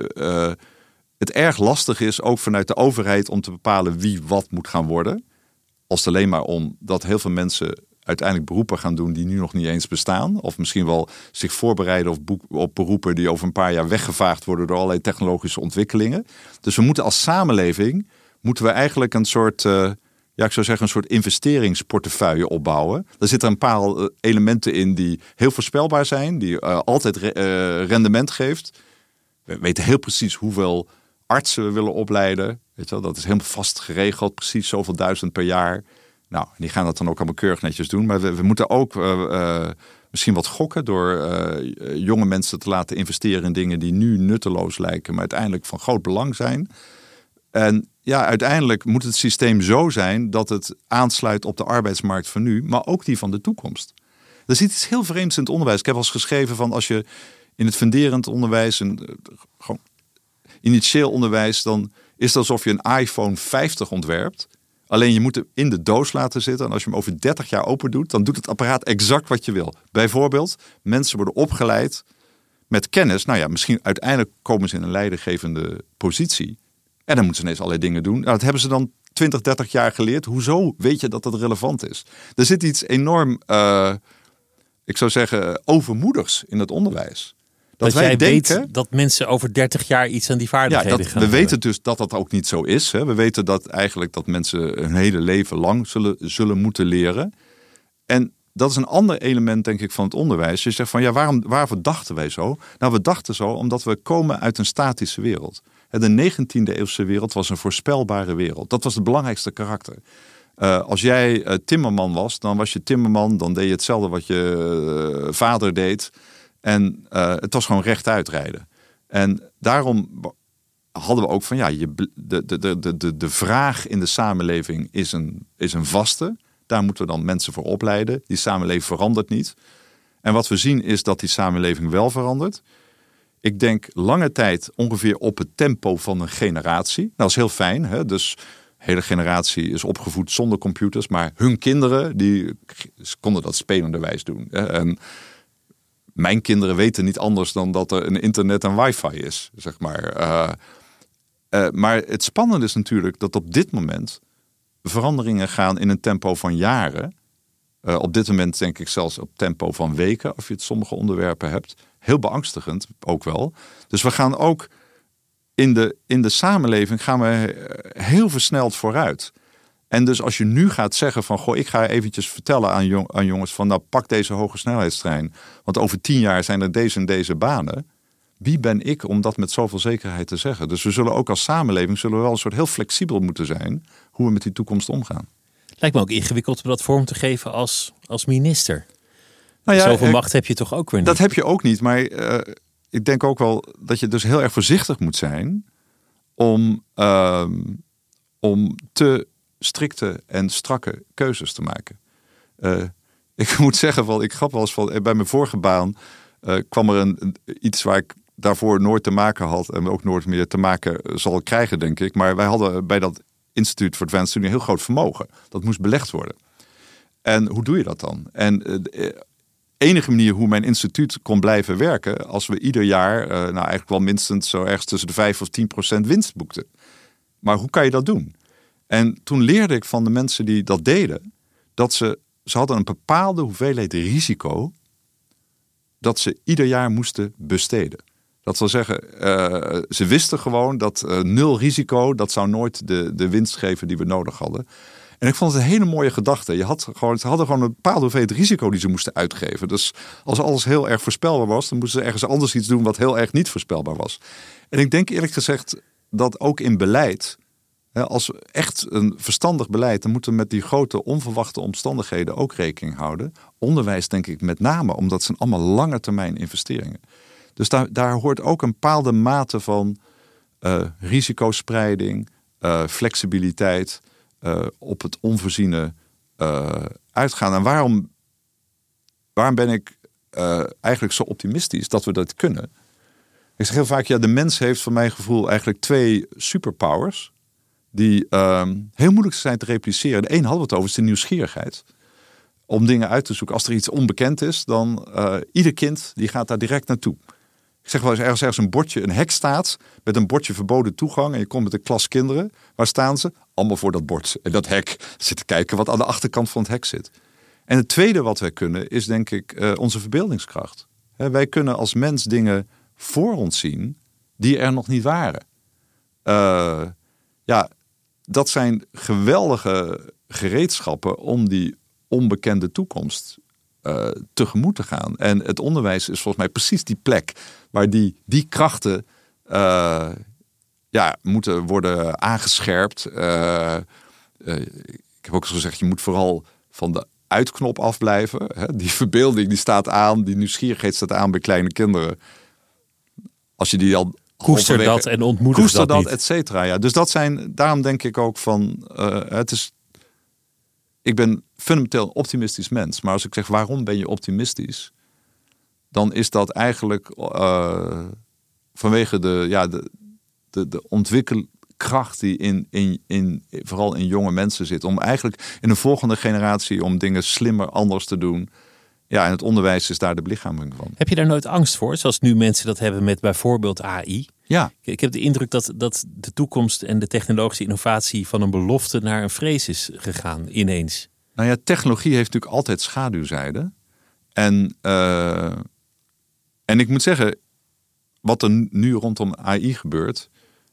het erg lastig is, ook vanuit de overheid, om te bepalen wie wat moet gaan worden. Als het alleen maar om dat heel veel mensen uiteindelijk beroepen gaan doen die nu nog niet eens bestaan. Of misschien wel zich voorbereiden op beroepen die over een paar jaar weggevaagd worden door allerlei technologische ontwikkelingen. Dus we moeten als samenleving, eigenlijk een soort, ik zou zeggen een soort investeringsportefeuille opbouwen. Er zitten een paar elementen in die heel voorspelbaar zijn, die altijd rendement geeft. We weten heel precies hoeveel artsen we willen opleiden. Weet je wel? Dat is helemaal vast geregeld, precies zoveel 1000 per jaar. Nou, die gaan dat dan ook allemaal keurig netjes doen. Maar we moeten ook misschien wat gokken door jonge mensen te laten investeren in dingen die nu nutteloos lijken, maar uiteindelijk van groot belang zijn. En ja, uiteindelijk moet het systeem zo zijn dat het aansluit op de arbeidsmarkt van nu, maar ook die van de toekomst. Er zit iets heel vreemds in het onderwijs. Ik heb al eens geschreven van als je in het funderend onderwijs, gewoon initieel onderwijs, dan is het alsof je een iPhone 50 ontwerpt. Alleen je moet hem in de doos laten zitten. En als je hem over 30 jaar open doet, dan doet het apparaat exact wat je wil. Bijvoorbeeld, mensen worden opgeleid met kennis. Nou ja, misschien uiteindelijk komen ze in een leidinggevende positie. En dan moeten ze ineens allerlei dingen doen. Nou, dat hebben ze dan 20, 30 jaar geleerd. Hoezo weet je dat dat relevant is? Er zit iets enorm, ik zou zeggen, overmoedigs in het onderwijs. Dat wij weet dat mensen over 30 jaar iets aan die vaardigheden gaan hebben. We weten dus dat dat ook niet zo is. Hè. We weten dat eigenlijk dat mensen hun hele leven lang zullen moeten leren. En dat is een ander element, denk ik, van het onderwijs. Je zegt van, ja, waarvoor dachten wij zo? Nou, we dachten zo omdat we komen uit een statische wereld. De 19e eeuwse wereld was een voorspelbare wereld. Dat was het belangrijkste karakter. Als jij timmerman was je timmerman. Dan deed je hetzelfde wat je vader deed. En het was gewoon rechtuit rijden. En daarom hadden we ook van, ja, de vraag in de samenleving is een vaste. Daar moeten we dan mensen voor opleiden. Die samenleving verandert niet. En wat we zien is dat die samenleving wel verandert. Ik denk lange tijd ongeveer op het tempo van een generatie. Nou, dat is heel fijn. Hè? Dus de hele generatie is opgevoed zonder computers. Maar hun kinderen, die konden dat spelenderwijs doen. En mijn kinderen weten niet anders dan dat er een internet en wifi is, zeg maar. Maar het spannende is natuurlijk dat op dit moment veranderingen gaan in een tempo van jaren. Op dit moment denk ik zelfs op tempo van weken, als je het sommige onderwerpen hebt. Heel beangstigend ook wel. Dus we gaan ook in de samenleving gaan we heel versneld vooruit. En dus als je nu gaat zeggen van, goh, ik ga eventjes vertellen aan jongens van, nou, pak deze hoge snelheidstrein. Want over 10 jaar zijn er deze en deze banen. Wie ben ik om dat met zoveel zekerheid te zeggen? Dus we zullen ook als samenleving wel een soort heel flexibel moeten zijn hoe we met die toekomst omgaan. Lijkt me ook ingewikkeld om dat vorm te geven als minister. Nou ja, zoveel macht heb je toch ook weer niet? Dat heb je ook niet, maar ik denk ook wel dat je dus heel erg voorzichtig moet zijn om te strikte en strakke keuzes te maken. Ik moet zeggen, ik grap wel eens van, bij mijn vorige baan kwam er iets waar ik daarvoor nooit te maken had en ook nooit meer te maken zal krijgen, denk ik. Maar wij hadden bij dat Instituut voor Advanced Study een heel groot vermogen. Dat moest belegd worden. En hoe doe je dat dan? En de enige manier hoe mijn instituut kon blijven werken, als we ieder jaar, eigenlijk wel minstens zo ergens tussen de 5 of 10% winst boekten. Maar hoe kan je dat doen? En toen leerde ik van de mensen die dat deden, dat ze hadden een bepaalde hoeveelheid risico dat ze ieder jaar moesten besteden. Dat wil zeggen, ze wisten gewoon dat 0 risico, dat zou nooit de winst geven die we nodig hadden. En ik vond het een hele mooie gedachte. Ze hadden gewoon een bepaalde hoeveelheid risico die ze moesten uitgeven. Dus als alles heel erg voorspelbaar was, dan moesten ze ergens anders iets doen wat heel erg niet voorspelbaar was. En ik denk eerlijk gezegd dat ook in beleid, als echt een verstandig beleid, dan moeten we met die grote onverwachte omstandigheden ook rekening houden. Onderwijs denk ik met name, omdat het zijn allemaal lange termijn investeringen. Dus daar hoort ook een bepaalde mate van risicospreiding, flexibiliteit, op het onvoorziene uitgaan. En waarom ben ik eigenlijk zo optimistisch dat we dat kunnen? Ik zeg heel vaak, ja, de mens heeft van mijn gevoel eigenlijk 2 superpowers die heel moeilijk zijn te repliceren. De een hadden we het over, is de nieuwsgierigheid. Om dingen uit te zoeken. Als er iets onbekend is, dan ieder kind die gaat daar direct naartoe. Ik zeg wel eens, ergens een hek staat met een bordje verboden toegang en je komt met een klas kinderen. Waar staan ze? Allemaal voor dat bord. En dat hek zitten kijken wat aan de achterkant van het hek zit. En het tweede wat wij kunnen is denk ik onze verbeeldingskracht. Wij kunnen als mens dingen voor ons zien die er nog niet waren. Dat zijn geweldige gereedschappen om die onbekende toekomst tegemoet te gaan. En het onderwijs is volgens mij precies die plek waar die krachten moeten worden aangescherpt. Ik heb ook eens gezegd, je moet vooral van de uitknop afblijven. Hè? Die verbeelding die staat aan, die nieuwsgierigheid staat aan bij kleine kinderen. Als je die al koester dat en ontmoedig dat niet. Et cetera. Ja. Dus dat zijn, daarom denk ik ook van, ik ben fundamenteel een optimistisch mens. Maar als ik zeg, waarom ben je optimistisch? Dan is dat eigenlijk vanwege de ontwikkelkracht die vooral in jonge mensen zit. Om eigenlijk in een volgende generatie om dingen slimmer, anders te doen. Ja, en het onderwijs is daar de belichaming van. Heb je daar nooit angst voor? Zoals nu mensen dat hebben met bijvoorbeeld AI. Ja. Ik heb de indruk dat de toekomst en de technologische innovatie van een belofte naar een vrees is gegaan ineens. Nou ja, technologie heeft natuurlijk altijd schaduwzijden. En ik moet zeggen, wat er nu rondom AI gebeurt.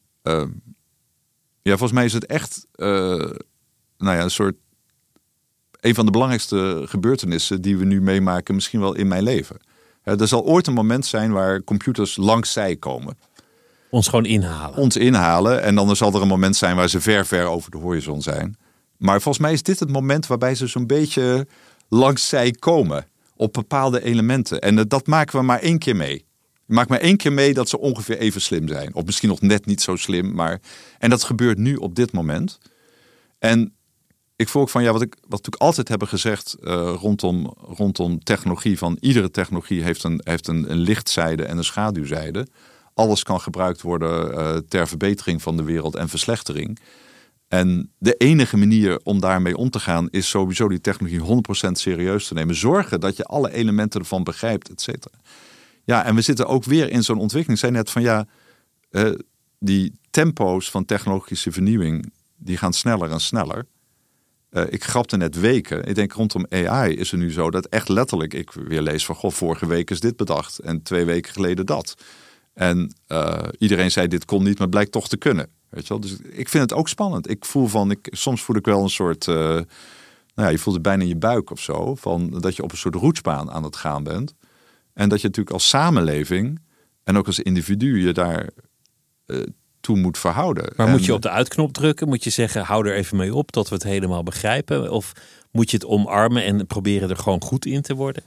Volgens mij is het echt een soort. Een van de belangrijkste gebeurtenissen die we nu meemaken, misschien wel in mijn leven. Er zal ooit een moment zijn waar computers langs zij komen. Ons gewoon inhalen. Ons inhalen. En dan zal er een moment zijn waar ze ver over de horizon zijn. Maar volgens mij is dit het moment waarbij ze zo'n beetje langs zij komen. Op bepaalde elementen. En dat maken we maar 1 keer mee. Je maakt maar 1 keer mee dat ze ongeveer even slim zijn. Of misschien nog net niet zo slim. En dat gebeurt nu op dit moment. En ik voel ook van, wat we natuurlijk altijd hebben gezegd rondom technologie. Van iedere technologie heeft een lichtzijde en een schaduwzijde. Alles kan gebruikt worden ter verbetering van de wereld en verslechtering. En de enige manier om daarmee om te gaan is sowieso die technologie 100% serieus te nemen. Zorgen dat je alle elementen ervan begrijpt, et cetera. Ja, en we zitten ook weer in zo'n ontwikkeling. Ik zei net van die tempo's van technologische vernieuwing, die gaan sneller en sneller. Ik grapte net weken. Ik denk rondom AI is het nu zo dat echt letterlijk ik weer lees van vorige week is dit bedacht en 2 weken geleden dat. En iedereen zei dit kon niet, maar blijkt toch te kunnen. Weet je wel? Dus ik vind het ook spannend. Soms voel ik wel een soort, je voelt het bijna in je buik of zo, van dat je op een soort roetsbaan aan het gaan bent. En dat je natuurlijk als samenleving en ook als individu je daar toe moet verhouden. Maar moet je op de uitknop drukken? Moet je zeggen, hou er even mee op tot we het helemaal begrijpen? Of moet je het omarmen en proberen er gewoon goed in te worden?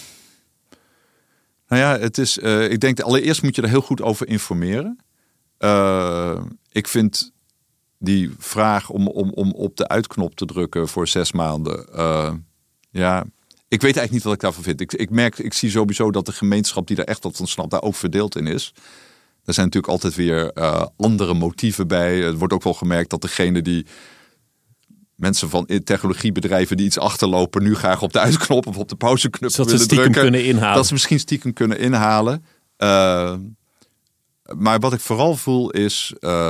Nou ja, het is. Ik denk allereerst moet je er heel goed over informeren. Ik vind die vraag om op de uitknop te drukken voor 6 maanden. Ik weet eigenlijk niet wat ik daarvan vind. Ik zie sowieso dat de gemeenschap die daar echt wat van snapt, daar ook verdeeld in is. Er zijn natuurlijk altijd weer andere motieven bij. Het wordt ook wel gemerkt dat degene die mensen van technologiebedrijven die iets achterlopen nu graag op de uitknop of op de pauzeknop willen drukken. Kunnen inhalen. Dat ze misschien stiekem kunnen inhalen. Maar wat ik vooral voel is,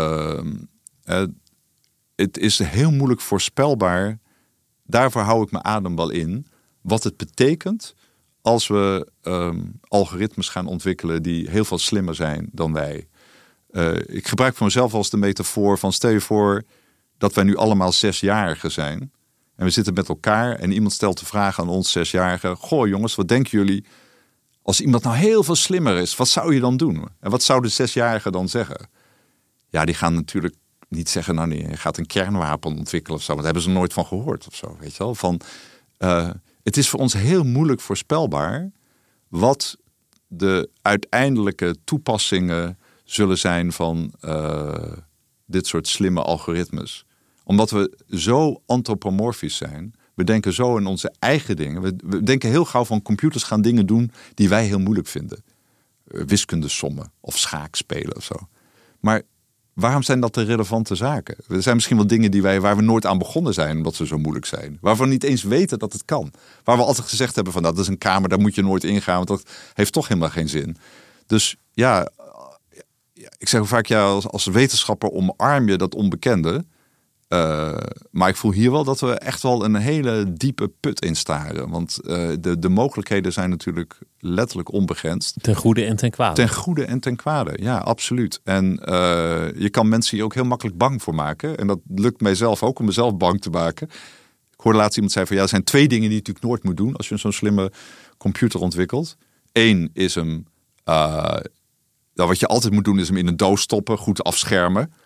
het is heel moeilijk voorspelbaar. Daarvoor hou ik mijn adem wel in. Wat het betekent als we algoritmes gaan ontwikkelen die heel veel slimmer zijn dan wij. Ik gebruik voor mezelf als de metafoor van stel je voor dat wij nu allemaal 6-jarigen zijn. En we zitten met elkaar en iemand stelt de vraag aan ons 6-jarigen. Goh jongens, wat denken jullie? Als iemand nou heel veel slimmer is, wat zou je dan doen? En wat zou de 6-jarige dan zeggen? Ja, die gaan natuurlijk niet zeggen, nou nee, je gaat een kernwapen ontwikkelen of zo. Want daar hebben ze nooit van gehoord of zo, weet je wel. Het is voor ons heel moeilijk voorspelbaar wat de uiteindelijke toepassingen zullen zijn van dit soort slimme algoritmes. Omdat we zo antropomorfisch zijn. We denken zo in onze eigen dingen. We denken heel gauw van computers gaan dingen doen die wij heel moeilijk vinden. Wiskundesommen of schaakspelen of zo. Maar waarom zijn dat de relevante zaken? Er zijn misschien wel dingen waar we nooit aan begonnen zijn omdat ze zo moeilijk zijn. Waarvan we niet eens weten dat het kan. Waar we altijd gezegd hebben van dat is een kamer, daar moet je nooit ingaan. Want dat heeft toch helemaal geen zin. Dus ja, ik zeg vaak als wetenschapper omarm je dat onbekende. Maar ik voel hier wel dat we echt wel een hele diepe put instaren. Want de mogelijkheden zijn natuurlijk letterlijk onbegrensd. Ten goede en ten kwade. Ten goede en ten kwade, ja, absoluut. En je kan mensen hier ook heel makkelijk bang voor maken. En dat lukt mijzelf ook om mezelf bang te maken. Ik hoorde laatst iemand zeggen van er zijn 2 dingen die je natuurlijk nooit moet doen als je zo'n slimme computer ontwikkelt. 1 is hem, wat je altijd moet doen is hem in een doos stoppen, goed afschermen.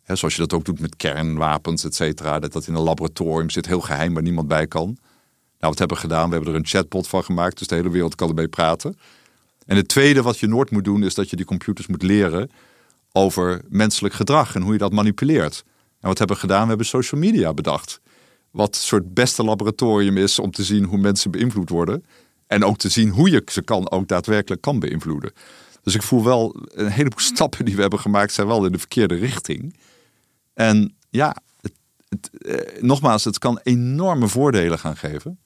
Zoals je dat ook doet met kernwapens, et cetera. Dat in een laboratorium zit, heel geheim, waar niemand bij kan. Nou, wat hebben we gedaan? We hebben er een chatbot van gemaakt, dus de hele wereld kan ermee praten. En het tweede wat je nooit moet doen, is dat je die computers moet leren over menselijk gedrag en hoe je dat manipuleert. En wat hebben we gedaan? We hebben social media bedacht. Wat het soort beste laboratorium is om te zien hoe mensen beïnvloed worden. En ook te zien hoe je ze ook daadwerkelijk kan beïnvloeden. Dus ik voel wel, een heleboel stappen die we hebben gemaakt zijn wel in de verkeerde richting. En ja, nogmaals, het kan enorme voordelen gaan geven.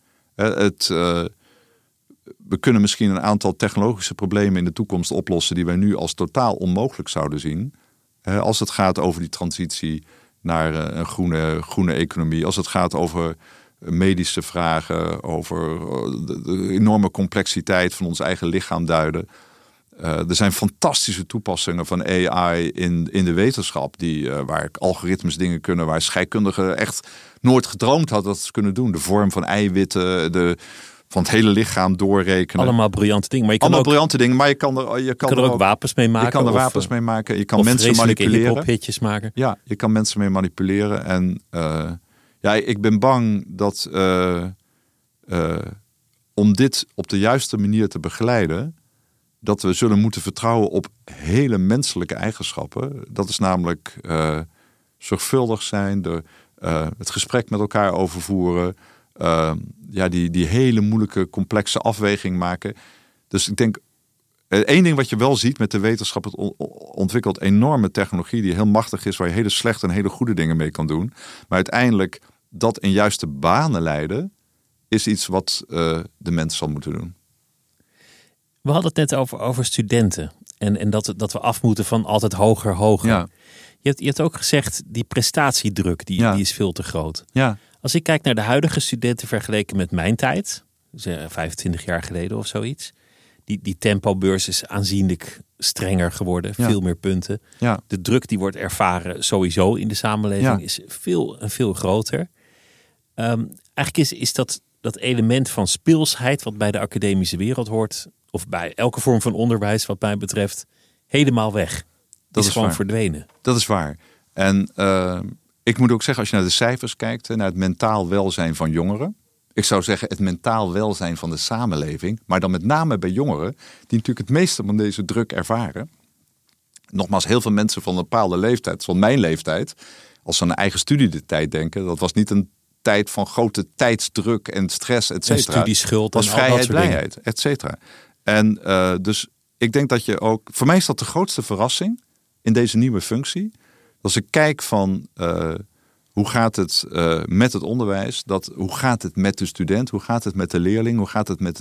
We kunnen misschien een aantal technologische problemen in de toekomst oplossen die wij nu als totaal onmogelijk zouden zien. Als het gaat over die transitie naar een groene economie. Als het gaat over medische vragen, over de enorme complexiteit van ons eigen lichaam duiden. Er zijn fantastische toepassingen van AI in de wetenschap, waar algoritmes dingen kunnen, waar scheikundigen echt nooit gedroomd hadden dat ze kunnen doen. De vorm van eiwitten, van het hele lichaam doorrekenen. Allemaal briljante dingen. Maar je kan er ook wapens mee maken. Je kan er wapens mee maken. Je kan mensen manipuleren. Hitjes maken. Ja, je kan mensen mee manipuleren. En ik ben bang dat om dit op de juiste manier te begeleiden, dat we zullen moeten vertrouwen op hele menselijke eigenschappen. Dat is namelijk zorgvuldig zijn, het gesprek met elkaar overvoeren, die hele moeilijke, complexe afweging maken. Dus ik denk, één ding wat je wel ziet met de wetenschap, het ontwikkelt enorme technologie die heel machtig is, waar je hele slechte en hele goede dingen mee kan doen. Maar uiteindelijk dat in juiste banen leiden, is iets wat de mens zal moeten doen. We hadden het net over studenten. En dat we af moeten van altijd hoger. Ja. Je hebt ook gezegd, die prestatiedruk, die is veel te groot. Ja. Als ik kijk naar de huidige studenten vergeleken met mijn tijd, 25 jaar geleden of zoiets. Die tempobeurs is aanzienlijk strenger geworden. Ja. Veel meer punten. Ja. De druk die wordt ervaren sowieso in de samenleving is veel groter. Eigenlijk is dat element van speelsheid wat bij de academische wereld hoort, of bij elke vorm van onderwijs wat mij betreft, helemaal weg. Dat is gewoon waar. Verdwenen. Dat is waar. En ik moet ook zeggen, als je naar de cijfers kijkt, naar het mentaal welzijn van jongeren. Ik zou zeggen het mentaal welzijn van de samenleving. Maar dan met name bij jongeren, die natuurlijk het meeste van deze druk ervaren. Nogmaals, heel veel mensen van een bepaalde leeftijd, van mijn leeftijd, als ze aan een eigen studietijd denken, dat was niet een tijd van grote tijdsdruk en stress, et cetera. En studieschuld en vrijheid, blijheid, et cetera. En dus ik denk dat je ook, voor mij is dat de grootste verrassing in deze nieuwe functie. Als ik kijk van hoe gaat het met het onderwijs, hoe gaat het met de student, hoe gaat het met de leerling, hoe gaat het met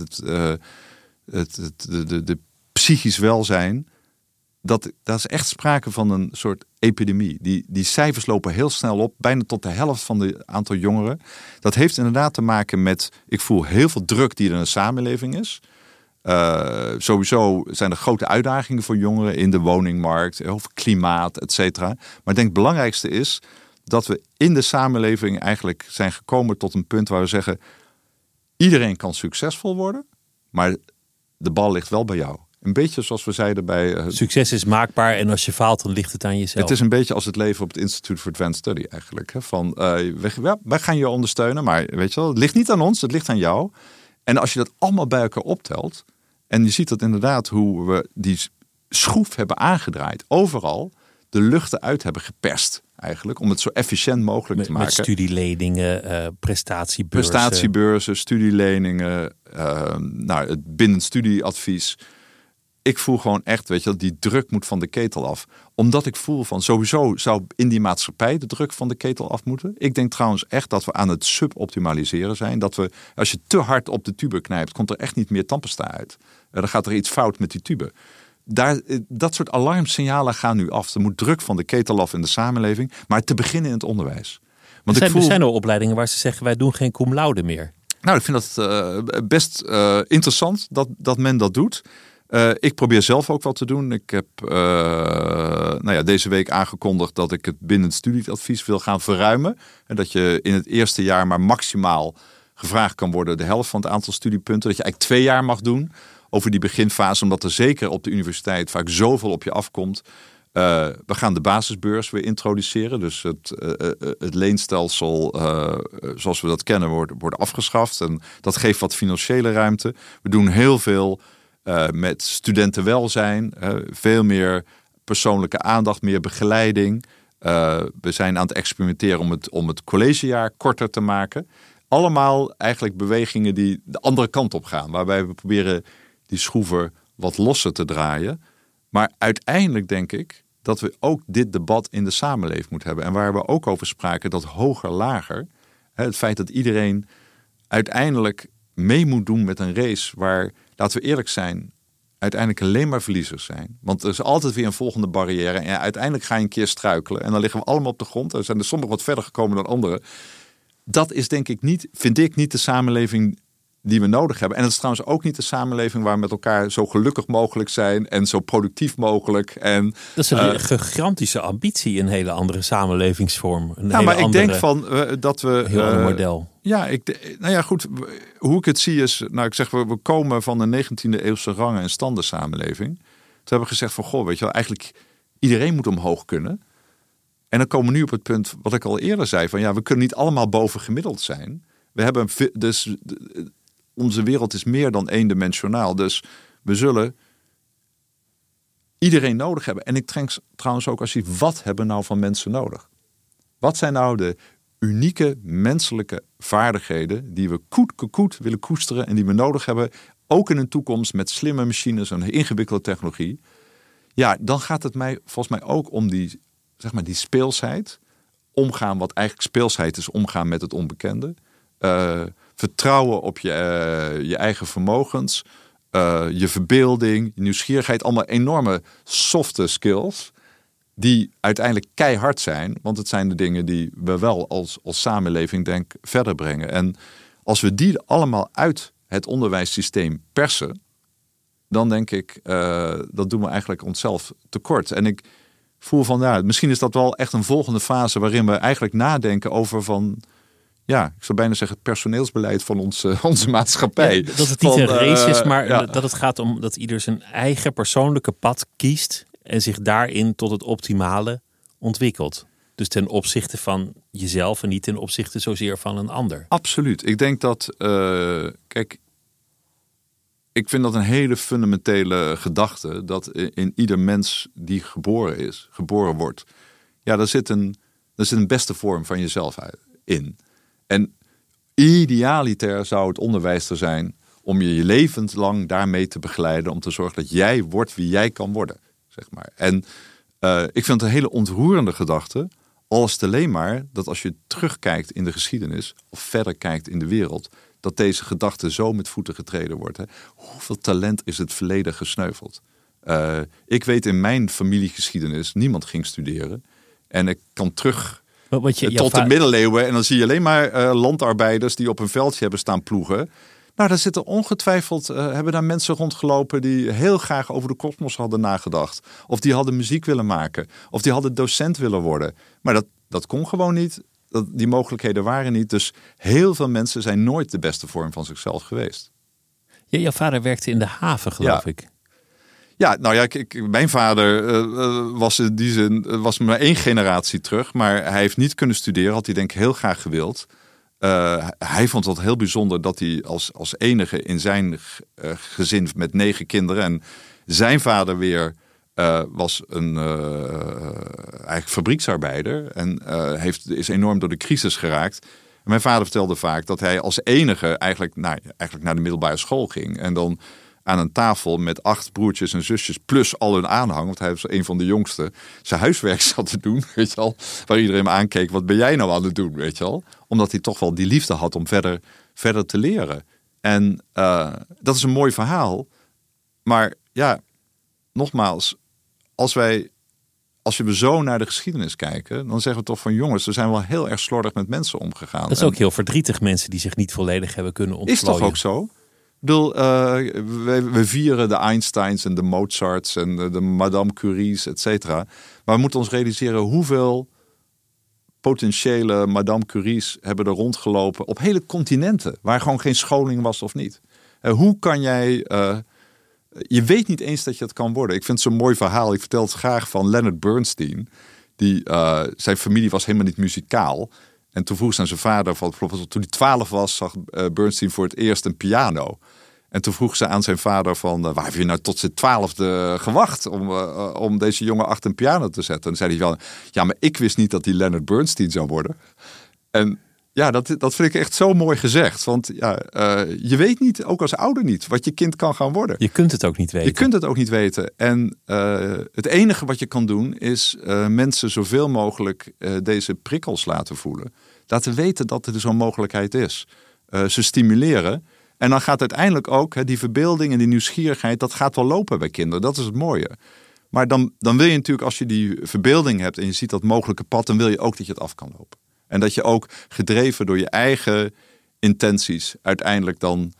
de psychisch welzijn. Dat is echt sprake van een soort epidemie. Die cijfers lopen heel snel op, bijna tot de helft van het aantal jongeren. Dat heeft inderdaad te maken met, ik voel heel veel druk die er in de samenleving is. Sowieso zijn er grote uitdagingen voor jongeren in de woningmarkt, over klimaat, et cetera. Maar ik denk het belangrijkste is dat we in de samenleving eigenlijk zijn gekomen tot een punt waar we zeggen, iedereen kan succesvol worden, maar de bal ligt wel bij jou. Een beetje zoals we zeiden bij... Succes is maakbaar en als je faalt, dan ligt het aan jezelf. Het is een beetje als het leven op het Institute for Advanced Study eigenlijk. Van, wij gaan je ondersteunen, maar weet je wel, het ligt niet aan ons, het ligt aan jou. En als je dat allemaal bij elkaar optelt, en je ziet dat inderdaad hoe we die schroef hebben aangedraaid, overal de luchten uit hebben geperst eigenlijk, om het zo efficiënt mogelijk te maken. Met studieleningen, prestatiebeurzen, studieleningen, het binnenstudieadvies. Ik voel gewoon echt, weet je, die druk moet van de ketel af. Omdat ik voel van sowieso zou in die maatschappij de druk van de ketel af moeten. Ik denk trouwens echt dat we aan het suboptimaliseren zijn. Dat we, als je te hard op de tube knijpt, komt er echt niet meer tandpasta uit. Dan gaat er iets fout met die tube. Dat soort alarmsignalen gaan nu af. Er moet druk van de ketel af in de samenleving. Maar te beginnen in het onderwijs. Want er zijn al opleidingen waar ze zeggen, wij doen geen cum laude meer. Nou, ik vind dat best interessant dat men dat doet. Ik probeer zelf ook wat te doen. Ik heb deze week aangekondigd dat ik het binnen het studieadvies wil gaan verruimen. En dat je in het eerste jaar maar maximaal gevraagd kan worden de helft van het aantal studiepunten. Dat je eigenlijk 2 jaar mag doen over die beginfase. Omdat er zeker op de universiteit vaak zoveel op je afkomt. We gaan de basisbeurs weer introduceren. Dus het leenstelsel zoals we dat kennen wordt afgeschaft. En dat geeft wat financiële ruimte. We doen heel veel met studentenwelzijn. Veel meer persoonlijke aandacht, meer begeleiding. We zijn aan het experimenteren om het collegejaar korter te maken. Allemaal eigenlijk bewegingen die de andere kant op gaan. Waarbij we proberen die schroeven wat losser te draaien. Maar uiteindelijk denk ik dat we ook dit debat in de samenleving moeten hebben. En waar we ook over spraken, dat hoger, lager. Het feit dat iedereen uiteindelijk mee moet doen met een race waar, laten we eerlijk zijn, uiteindelijk alleen maar verliezers zijn. Want er is altijd weer een volgende barrière. En uiteindelijk ga je een keer struikelen. En dan liggen we allemaal op de grond. Er zijn er sommigen wat verder gekomen dan anderen. Dat is denk ik niet, vind ik niet de samenleving die we nodig hebben. En het is trouwens ook niet de samenleving waar we met elkaar zo gelukkig mogelijk zijn en zo productief mogelijk. En, dat is een gigantische ambitie, een hele andere samenlevingsvorm. Ik denk dat we heel ander model. Goed. Hoe ik het zie is, ik zeg, we komen van een 19e eeuwse rangen- en standensamenleving. Toen hebben we gezegd van, goh, weet je wel, eigenlijk iedereen moet omhoog kunnen. En dan komen we nu op het punt wat ik al eerder zei, van we kunnen niet allemaal bovengemiddeld zijn. We hebben dus onze wereld is meer dan eendimensionaal. Dus we zullen iedereen nodig hebben. En ik denk trouwens ook als je, wat hebben nou van mensen nodig? Wat zijn nou de unieke menselijke vaardigheden die we koet willen koesteren en die we nodig hebben, ook in een toekomst met slimme machines en ingewikkelde technologie? Ja, dan gaat het mij volgens mij ook om die, zeg maar, die speelsheid. Omgaan, wat eigenlijk speelsheid is, omgaan met het onbekende. Vertrouwen op je eigen vermogens, je verbeelding, je nieuwsgierigheid. Allemaal enorme softe skills die uiteindelijk keihard zijn. Want het zijn de dingen die we wel als samenleving denk verder brengen. En als we die allemaal uit het onderwijssysteem persen, dan denk ik, dat doen we eigenlijk onszelf tekort. En ik voel van, misschien is dat wel echt een volgende fase waarin we eigenlijk nadenken over van, ik zou bijna zeggen het personeelsbeleid van onze maatschappij. Ja, dat het niet een race is, maar dat het gaat om dat ieder zijn eigen persoonlijke pad kiest en zich daarin tot het optimale ontwikkelt. Dus ten opzichte van jezelf en niet ten opzichte zozeer van een ander. Absoluut. Ik denk dat, ik vind dat een hele fundamentele gedachte, dat in ieder mens die geboren wordt, daar zit een beste vorm van jezelf in. En idealiter zou het onderwijs er zijn om je levenslang daarmee te begeleiden, om te zorgen dat jij wordt wie jij kan worden, zeg maar. En ik vind het een hele ontroerende gedachte, al is het alleen maar dat als je terugkijkt in de geschiedenis of verder kijkt in de wereld, dat deze gedachte zo met voeten getreden wordt. Hè. Hoeveel talent is het verleden gesneuveld? Ik weet in mijn familiegeschiedenis, niemand ging studeren. En ik kan terug tot de middeleeuwen. En dan zie je alleen maar landarbeiders die op een veldje hebben staan ploegen. Nou, daar zitten ongetwijfeld, hebben daar mensen rondgelopen die heel graag over de kosmos hadden nagedacht. Of die hadden muziek willen maken. Of die hadden docent willen worden. Maar dat kon gewoon niet. Die mogelijkheden waren niet. Dus heel veel mensen zijn nooit de beste vorm van zichzelf geweest. Ja, jouw vader werkte in de haven, geloof ik. Ja, mijn vader was in die zin was maar 1 generatie terug. Maar hij heeft niet kunnen studeren. Had hij denk ik heel graag gewild. Hij vond het heel bijzonder dat hij als enige in zijn gezin met 9 kinderen. En zijn vader weer was een eigenlijk fabrieksarbeider. En is enorm door de crisis geraakt. En mijn vader vertelde vaak dat hij als enige eigenlijk naar de middelbare school ging. En dan aan een tafel met 8 broertjes en zusjes plus al hun aanhang, want hij was een van de jongsten, zijn huiswerk zat te doen, weet je al, waar iedereen me aankeek, wat ben jij nou aan het doen, weet je al? Omdat hij toch wel die liefde had om verder te leren. En dat is een mooi verhaal. Maar nogmaals, als we zo naar de geschiedenis kijken, dan zeggen we toch van jongens, er zijn wel heel erg slordig met mensen omgegaan. Dat is ook heel verdrietig, mensen die zich niet volledig hebben kunnen ontplooien. Is toch ook zo? Ik bedoel, we vieren de Einsteins en de Mozarts en de Madame Curie's, et cetera. Maar we moeten ons realiseren hoeveel potentiële Madame Curie's hebben er rondgelopen op hele continenten, waar gewoon geen scholing was of niet. Hoe kan jij Je weet niet eens dat je het kan worden. Ik vind het zo'n mooi verhaal. Ik vertel het graag van Leonard Bernstein. Zijn familie was helemaal niet muzikaal. En toen vroeg ze aan zijn vader, toen hij 12 was, zag Bernstein voor het eerst een piano. En toen vroeg ze aan zijn vader van, waar heb je nou tot zijn 12e gewacht om deze jongen achter een piano te zetten? En dan zei hij van, ja, maar ik wist niet dat hij Leonard Bernstein zou worden. En ja, dat vind ik echt zo mooi gezegd. Want je weet niet, ook als ouder niet, wat je kind kan gaan worden. Je kunt het ook niet weten. En het enige wat je kan doen is mensen zoveel mogelijk deze prikkels laten voelen. Laten weten dat er zo'n mogelijkheid is. Ze stimuleren. En dan gaat uiteindelijk ook die verbeelding en die nieuwsgierigheid, dat gaat wel lopen bij kinderen. Dat is het mooie. Maar dan wil je natuurlijk, als je die verbeelding hebt en je ziet dat mogelijke pad, dan wil je ook dat je het af kan lopen. En dat je ook gedreven door je eigen intenties uiteindelijk dan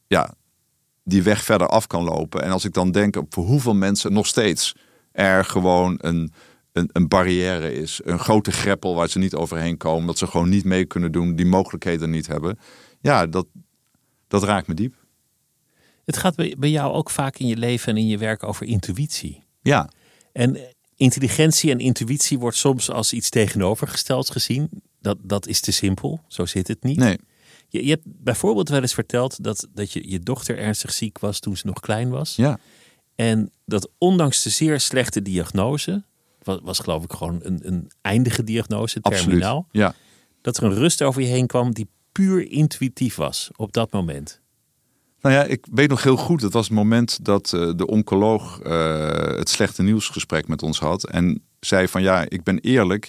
die weg verder af kan lopen. En als ik dan denk op voor hoeveel mensen nog steeds er gewoon een barrière is. Een grote greppel waar ze niet overheen komen. Dat ze gewoon niet mee kunnen doen. Die mogelijkheden niet hebben. Ja, dat raakt me diep. Het gaat bij jou ook vaak in je leven en in je werk over intuïtie. Ja. En intelligentie en intuïtie wordt soms als iets tegenovergestelds gezien. Dat is te simpel. Zo zit het niet. Nee. Je hebt bijvoorbeeld wel eens verteld dat je dochter ernstig ziek was toen ze nog klein was. Ja. En dat ondanks de zeer slechte diagnose, was geloof ik gewoon een eindige diagnose, terminaal. Absoluut. Ja. Dat er een rust over je heen kwam die puur intuïtief was op dat moment. Nou ja, ik weet nog heel goed. Het was het moment dat de oncoloog het slechte nieuwsgesprek met ons had. En zei van ik ben eerlijk.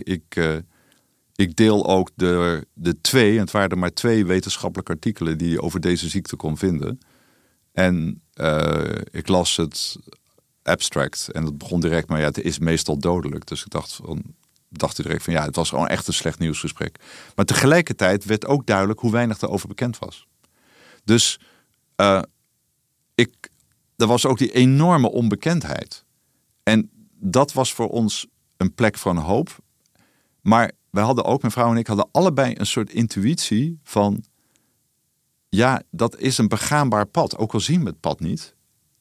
Ik deel ook de 2, en het waren er maar 2 wetenschappelijke artikelen die je over deze ziekte kon vinden. En ik las het abstract en het begon direct, maar het is meestal dodelijk. Dus ik dacht direct van het was gewoon echt een slecht nieuwsgesprek. Maar tegelijkertijd werd ook duidelijk hoe weinig erover bekend was. Dus er was ook die enorme onbekendheid. En dat was voor ons een plek van hoop. Maar wij hadden ook, mijn vrouw en ik, hadden allebei een soort intuïtie van dat is een begaanbaar pad. Ook al zien we het pad niet.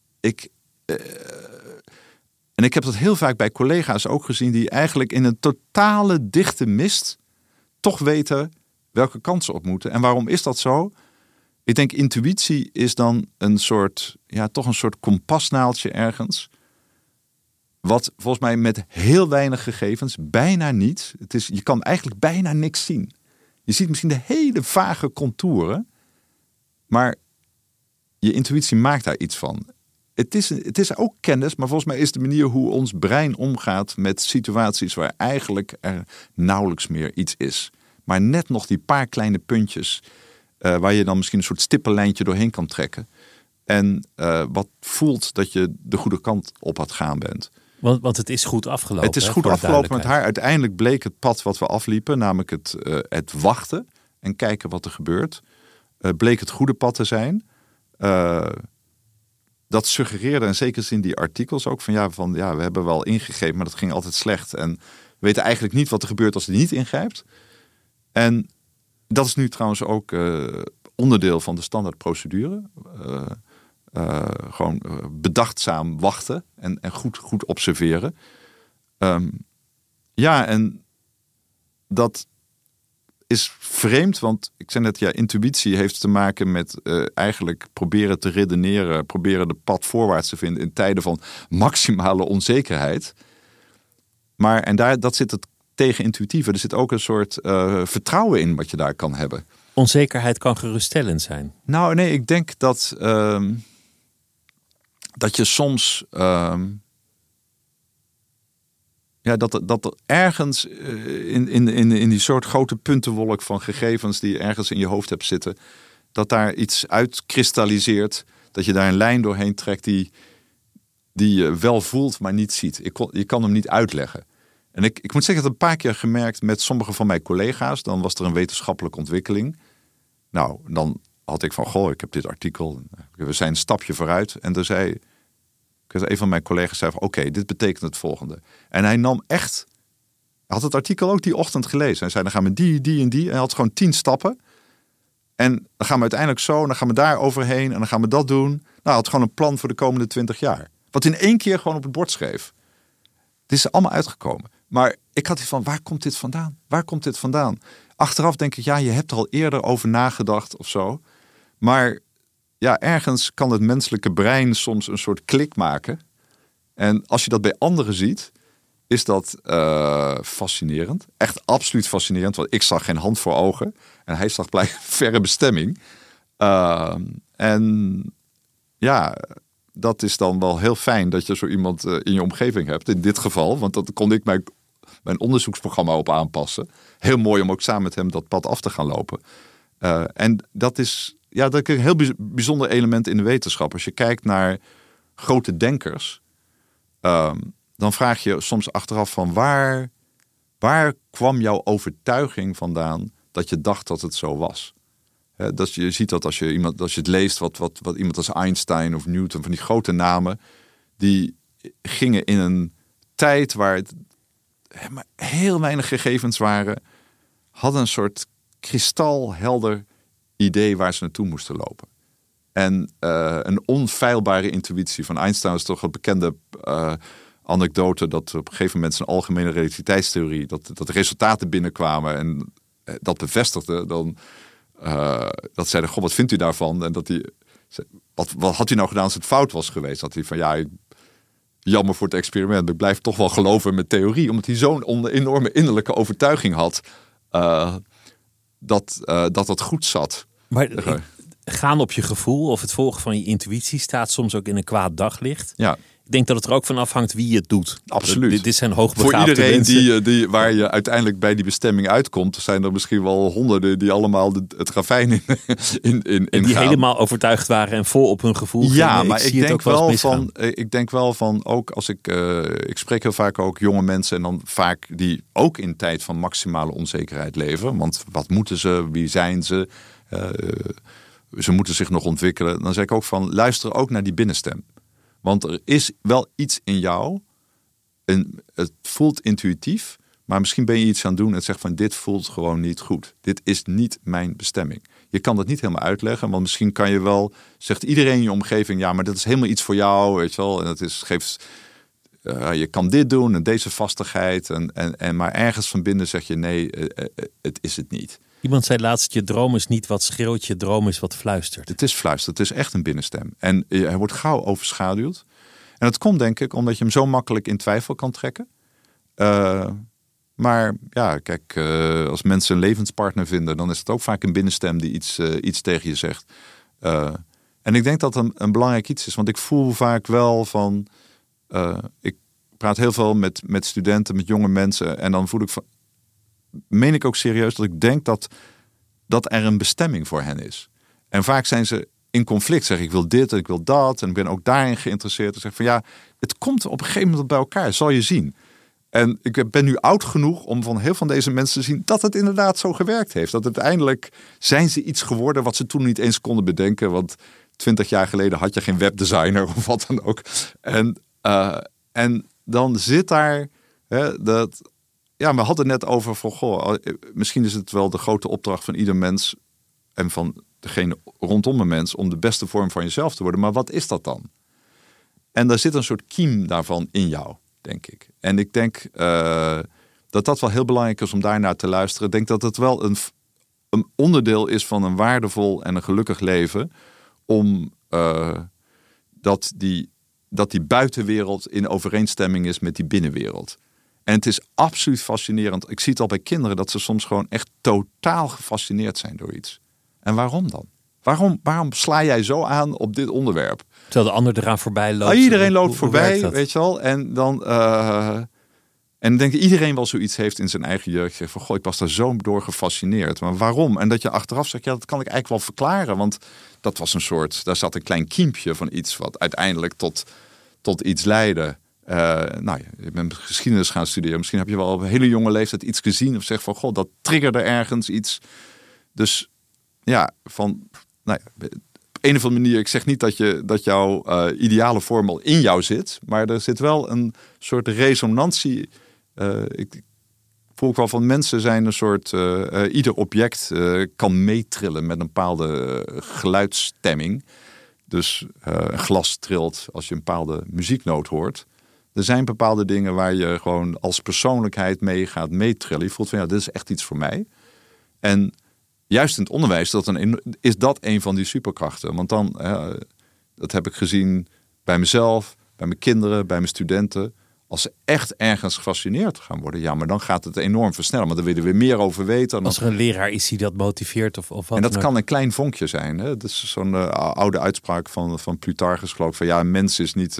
En ik heb dat heel vaak bij collega's ook gezien die eigenlijk in een totale dichte mist toch weten welke kant ze op moeten. En waarom is dat zo? Ik denk intuïtie is dan toch een soort kompasnaaltje ergens. Wat volgens mij met heel weinig gegevens, bijna niet. Je kan eigenlijk bijna niks zien. Je ziet misschien de hele vage contouren. Maar je intuïtie maakt daar iets van. Het is ook kennis, maar volgens mij is de manier hoe ons brein omgaat met situaties waar eigenlijk er nauwelijks meer iets is. Maar net nog die paar kleine puntjes waar je dan misschien een soort stippenlijntje doorheen kan trekken. En wat voelt dat je de goede kant op aan het gaan bent. Want het is goed afgelopen. Het is goed afgelopen met haar. Uiteindelijk bleek het pad wat we afliepen, namelijk het wachten en kijken wat er gebeurt. Bleek het goede pad te zijn. Dat suggereerde, en zeker in die artikels ook, we hebben wel ingegrepen, maar dat ging altijd slecht. En we weten eigenlijk niet wat er gebeurt als je niet ingrijpt. En dat is nu trouwens ook onderdeel van de standaardprocedure. Gewoon bedachtzaam wachten en goed observeren. En dat is vreemd, want ik zei net, intuïtie heeft te maken met eigenlijk proberen te redeneren, proberen de pad voorwaarts te vinden in tijden van maximale onzekerheid. Dat zit het tegen-intuïtieve. Er zit ook een soort vertrouwen in wat je daar kan hebben. Onzekerheid kan geruststellend zijn. Nou, nee, ik denk dat je soms dat er ergens in die soort grote puntenwolk van gegevens die je ergens in je hoofd hebt zitten, dat daar iets uitkristalliseert, dat je daar een lijn doorheen trekt die je wel voelt, maar niet ziet. Je kan hem niet uitleggen. En ik moet zeggen, dat een paar keer gemerkt met sommige van mijn collega's. Dan was er een wetenschappelijke ontwikkeling. Nou, dan had ik van, ik heb dit artikel. We zijn een stapje vooruit. En toen zei een van mijn collega's zei van, oké, dit betekent het volgende. En hij nam echt, had het artikel ook die ochtend gelezen. Hij zei, dan gaan we die en die. En hij had gewoon 10 stappen. En dan gaan we uiteindelijk zo, en dan gaan we daar overheen. En dan gaan we dat doen. hij had gewoon een plan voor de komende 20 jaar. Wat in 1 keer gewoon op het bord schreef. Het is er allemaal uitgekomen. Maar ik had iets van, waar komt dit vandaan? Waar komt dit vandaan? Achteraf denk ik, ja, je hebt er al eerder over nagedacht of zo. Maar ja, ergens kan het menselijke brein soms een soort klik maken. En als je dat bij anderen ziet, is dat fascinerend. Echt absoluut fascinerend. Want ik zag geen hand voor ogen. En hij zag blijkbaar verre bestemming. En ja, dat is dan wel heel fijn dat je zo iemand in je omgeving hebt. In dit geval, want dat kon ik mijn onderzoeksprogramma op aanpassen. Heel mooi om ook samen met hem dat pad af te gaan lopen. En dat is een heel bijzonder element in de wetenschap. Als je kijkt naar grote denkers, dan vraag je soms achteraf van waar kwam jouw overtuiging vandaan dat je dacht dat het zo was? Dat je ziet dat als je het leest, wat iemand als Einstein of Newton, van die grote namen, die gingen in een tijd waar het maar heel weinig gegevens waren, hadden een soort kristalhelder idee waar ze naartoe moesten lopen. En een onfeilbare intuïtie. Van Einstein is toch een bekende anekdote dat op een gegeven moment zijn algemene relativiteitstheorie, dat de resultaten binnenkwamen en dat bevestigde, dan dat zeiden, goh, wat vindt u daarvan? En dat hij, wat had u nou gedaan als het fout was geweest? Dat hij van, ja, jammer voor het experiment, ik blijf toch wel geloven met theorie, omdat hij zo'n enorme innerlijke overtuiging had dat het goed zat. Maar gaan op je gevoel of het volgen van je intuïtie staat soms ook in een kwaad daglicht. Ja. Ik denk dat het er ook van afhangt wie het doet. Absoluut. Dit zijn hoogbegaafde voor iedereen mensen. waar je uiteindelijk bij die bestemming uitkomt, zijn er misschien wel honderden die allemaal het ravijn in en die gaan. Helemaal overtuigd waren en vol op hun gevoel. Ja, maar ik denk wel van ook als ik spreek heel vaak ook jonge mensen en dan vaak die ook in tijd van maximale onzekerheid leven. Want wat moeten ze? Wie zijn ze? Ze moeten zich nog ontwikkelen. Dan zeg ik ook van, luister ook naar die binnenstem. Want er is wel iets in jou. En het voelt intuïtief. Maar misschien ben je iets aan het doen en zegt van, dit voelt gewoon niet goed. Dit is niet mijn bestemming. Je kan dat niet helemaal uitleggen. Want misschien kan je wel, zegt iedereen in je omgeving, ja, maar dat is helemaal iets voor jou. Weet je wel. En je kan dit doen en deze vastigheid. Maar ergens van binnen zeg je, nee, het is het niet. Iemand zei laatst, je droom is niet wat schreeuwt, je droom is wat fluistert. Het is fluistert, het is echt een binnenstem. En hij wordt gauw overschaduwd. En dat komt denk ik omdat je hem zo makkelijk in twijfel kan trekken. Maar ja, kijk, als mensen een levenspartner vinden, dan is het ook vaak een binnenstem die iets tegen je zegt. En ik denk dat een belangrijk iets is. Want ik voel vaak wel van, ik praat heel veel met studenten, met jonge mensen. En dan voel ik van, meen ik ook serieus dat ik denk dat er een bestemming voor hen is. En vaak zijn ze in conflict. Zeg ik wil dit en ik wil dat. En ik ben ook daarin geïnteresseerd. En zeg van ja, het komt op een gegeven moment bij elkaar. Zal je zien. En ik ben nu oud genoeg om van heel veel van deze mensen te zien dat het inderdaad zo gewerkt heeft. Dat uiteindelijk zijn ze iets geworden wat ze toen niet eens konden bedenken. Want 20 jaar geleden had je geen webdesigner of wat dan ook. En dan zit daar dat. Ja, we hadden het net over van, goh, misschien is het wel de grote opdracht van ieder mens en van degene rondom een mens om de beste vorm van jezelf te worden. Maar wat is dat dan? En daar zit een soort kiem daarvan in jou, denk ik. En ik denk dat wel heel belangrijk is om daarnaar te luisteren. Ik denk dat het wel een onderdeel is van een waardevol en een gelukkig leven, om dat die buitenwereld in overeenstemming is met die binnenwereld. En het is absoluut fascinerend. Ik zie het al bij kinderen dat ze soms gewoon echt totaal gefascineerd zijn door iets. En waarom dan? Waarom sla jij zo aan op dit onderwerp? Terwijl de ander eraan voorbij loopt. Iedereen loopt voorbij, weet je wel. En dan en denk ik iedereen wel zoiets heeft in zijn eigen jeugd. Zegt van, goh, ik was daar zo door gefascineerd. Maar waarom? En dat je achteraf zegt, ja, dat kan ik eigenlijk wel verklaren. Want dat was een soort, daar zat een klein kiempje van iets wat uiteindelijk tot iets leidde. Je bent geschiedenis gaan studeren. Misschien heb je wel op een hele jonge leeftijd iets gezien of zegt van, god, dat triggerde ergens iets. Dus ja, op een of andere manier, ik zeg niet dat jouw ideale vorm al in jou zit, maar er zit wel een soort resonantie. Ik voel ook wel van mensen zijn een soort, ieder object kan meetrillen met een bepaalde geluidsstemming. dus een glas trilt als je een bepaalde muzieknoot hoort. Er zijn bepaalde dingen waar je gewoon als persoonlijkheid mee gaat meetrillen. Je voelt van dit is echt iets voor mij. En juist in het onderwijs is dat een van die superkrachten. Want dan, dat heb ik gezien bij mezelf, bij mijn kinderen, bij mijn studenten. Als ze echt ergens gefascineerd gaan worden, maar dan gaat het enorm versnellen. Maar dan willen we weer meer over weten. Als er een leraar is die dat motiveert of wat. En dat kan een klein vonkje zijn. Hè? Dat is zo'n oude uitspraak van Plutarchus, geloof ik. Van een mens is niet,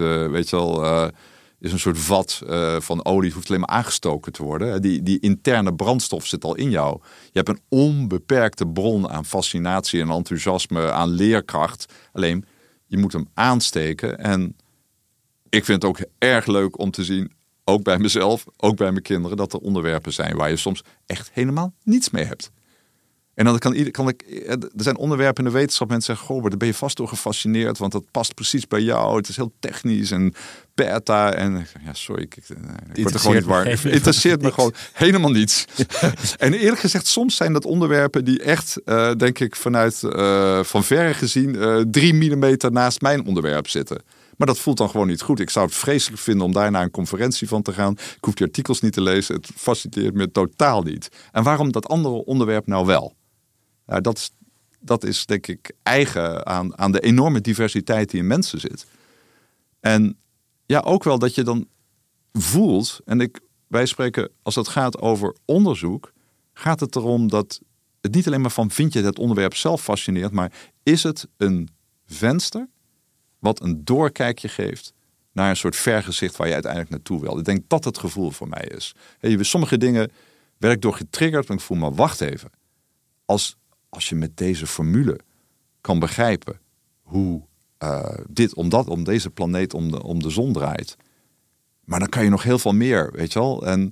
is een soort vat van olie. Het hoeft alleen maar aangestoken te worden. Die interne brandstof zit al in jou. Je hebt een onbeperkte bron aan fascinatie en enthousiasme, aan leerkracht. Alleen, je moet hem aansteken. En ik vind het ook erg leuk om te zien, ook bij mezelf, ook bij mijn kinderen, dat er onderwerpen zijn waar je soms echt helemaal niets mee hebt. En dan er zijn onderwerpen in de wetenschap, mensen zeggen, daar ben je vast door gefascineerd, want dat past precies bij jou. Het is heel technisch en beta en sorry, ik word er gewoon niet warm. Het interesseert me gewoon helemaal niets. En eerlijk gezegd, soms zijn dat onderwerpen die echt, denk ik, vanuit van verre gezien 3 millimeter naast mijn onderwerp zitten. Maar dat voelt dan gewoon niet goed. Ik zou het vreselijk vinden om daar naar een conferentie van te gaan. Ik hoef die artikels niet te lezen. Het fascineert me totaal niet. En waarom dat andere onderwerp nou wel? Nou, dat is denk ik eigen aan de enorme diversiteit die in mensen zit. En ook wel dat je dan voelt. En wij spreken, als het gaat over onderzoek, gaat het erom dat het niet alleen maar van vind je het onderwerp zelf fascineert, maar is het een venster wat een doorkijkje geeft naar een soort vergezicht waar je uiteindelijk naartoe wil. Ik denk dat het gevoel voor mij is. Sommige dingen werd ik door getriggerd en ik voel me, wacht even. Als je met deze formule kan begrijpen hoe om deze planeet om de zon draait. Maar dan kan je nog heel veel meer, weet je wel. En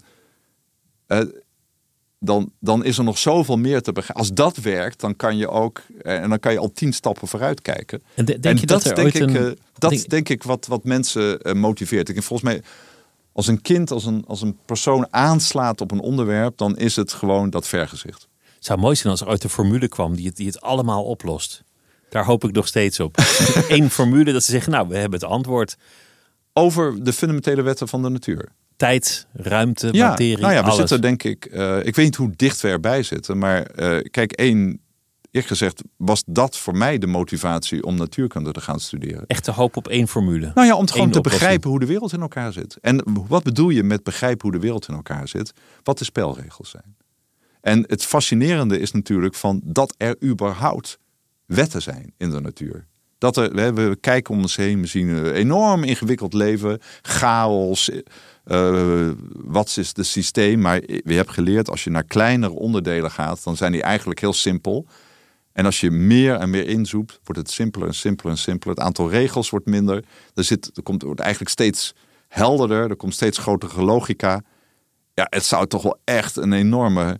dan is er nog zoveel meer te begrijpen. Als dat werkt, dan kan je ook en dan kan je al 10 stappen vooruit kijken. En denk je dat denk ik wat mensen motiveert. Ik denk volgens mij, als een kind, als een persoon aanslaat op een onderwerp, dan is het gewoon dat vergezicht. Het zou mooi zijn als er uit de formule kwam die het allemaal oplost. Daar hoop ik nog steeds op. Eén formule dat ze zeggen, we hebben het antwoord. Over de fundamentele wetten van de natuur. Tijd, ruimte, materie, we alles. zitten denk ik, ik weet niet hoe dicht we erbij zitten, maar kijk, eerlijk gezegd was dat voor mij de motivatie om natuurkunde te gaan studeren. Echt de hoop op 1 formule. Om gewoon te begrijpen hoe de wereld in elkaar zit. En wat bedoel je met begrijpen hoe de wereld in elkaar zit? Wat de spelregels zijn. En het fascinerende is natuurlijk dat er überhaupt wetten zijn in de natuur. We kijken om ons heen, we zien een enorm ingewikkeld leven, chaos. Wat is het systeem? Maar we hebben geleerd, als je naar kleinere onderdelen gaat, dan zijn die eigenlijk heel simpel. En als je meer en meer inzoomt, wordt het simpeler en simpeler en simpeler. Het aantal regels wordt minder. Wordt eigenlijk steeds helderder. Er komt steeds grotere logica. Ja, het zou toch wel echt een enorme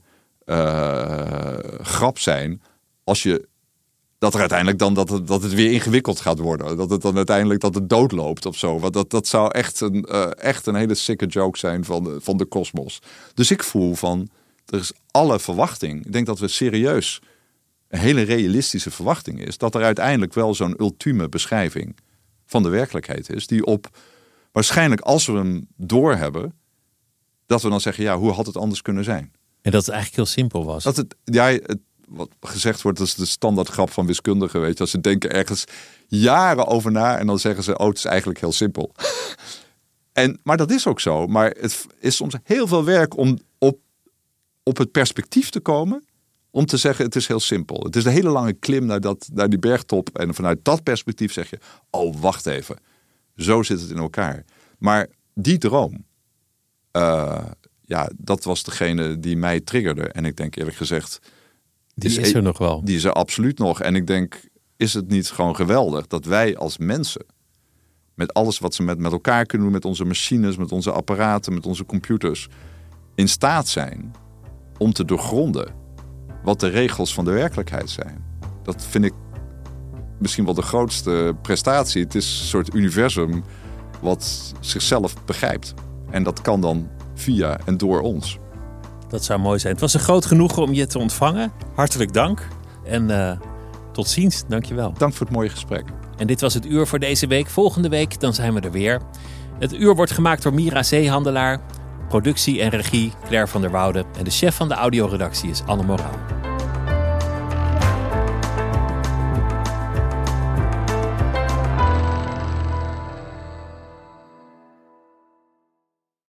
grap zijn als je dat er uiteindelijk dan dat het weer ingewikkeld gaat worden. Dat het dan uiteindelijk dat het doodloopt of zo. Want dat zou echt een hele sikke joke zijn van de kosmos. Dus ik voel er is alle verwachting. Ik denk dat we serieus een hele realistische verwachting is. Dat er uiteindelijk wel zo'n ultieme beschrijving van de werkelijkheid is. Die waarschijnlijk als we hem doorhebben, dat we dan zeggen, hoe had het anders kunnen zijn? En dat het eigenlijk heel simpel was. Wat gezegd wordt, dat is de standaard grap van wiskundigen. Weet je, als ze denken ergens jaren over na en dan zeggen ze, het is eigenlijk heel simpel. Maar dat is ook zo. Maar het is soms heel veel werk om op het perspectief te komen, om te zeggen, het is heel simpel. Het is een hele lange klim naar die bergtop. En vanuit dat perspectief zeg je, wacht even. Zo zit het in elkaar. Maar die droom, dat was degene die mij triggerde. En ik denk eerlijk gezegd, die is er nog wel. Die is er absoluut nog. En ik denk, is het niet gewoon geweldig dat wij als mensen, met alles wat ze met elkaar kunnen doen, met onze machines, met onze apparaten, met onze computers, in staat zijn om te doorgronden wat de regels van de werkelijkheid zijn. Dat vind ik misschien wel de grootste prestatie. Het is een soort universum wat zichzelf begrijpt. En dat kan dan via en door ons. Dat zou mooi zijn. Het was een groot genoegen om je te ontvangen. Hartelijk dank. En tot ziens. Dank je wel. Dank voor het mooie gesprek. En dit was het uur voor deze week. Volgende week dan zijn we er weer. Het uur wordt gemaakt door Mira Zeehandelaar. Productie en regie Claire van der Woude. En de chef van de audioredactie is Anne Moraal.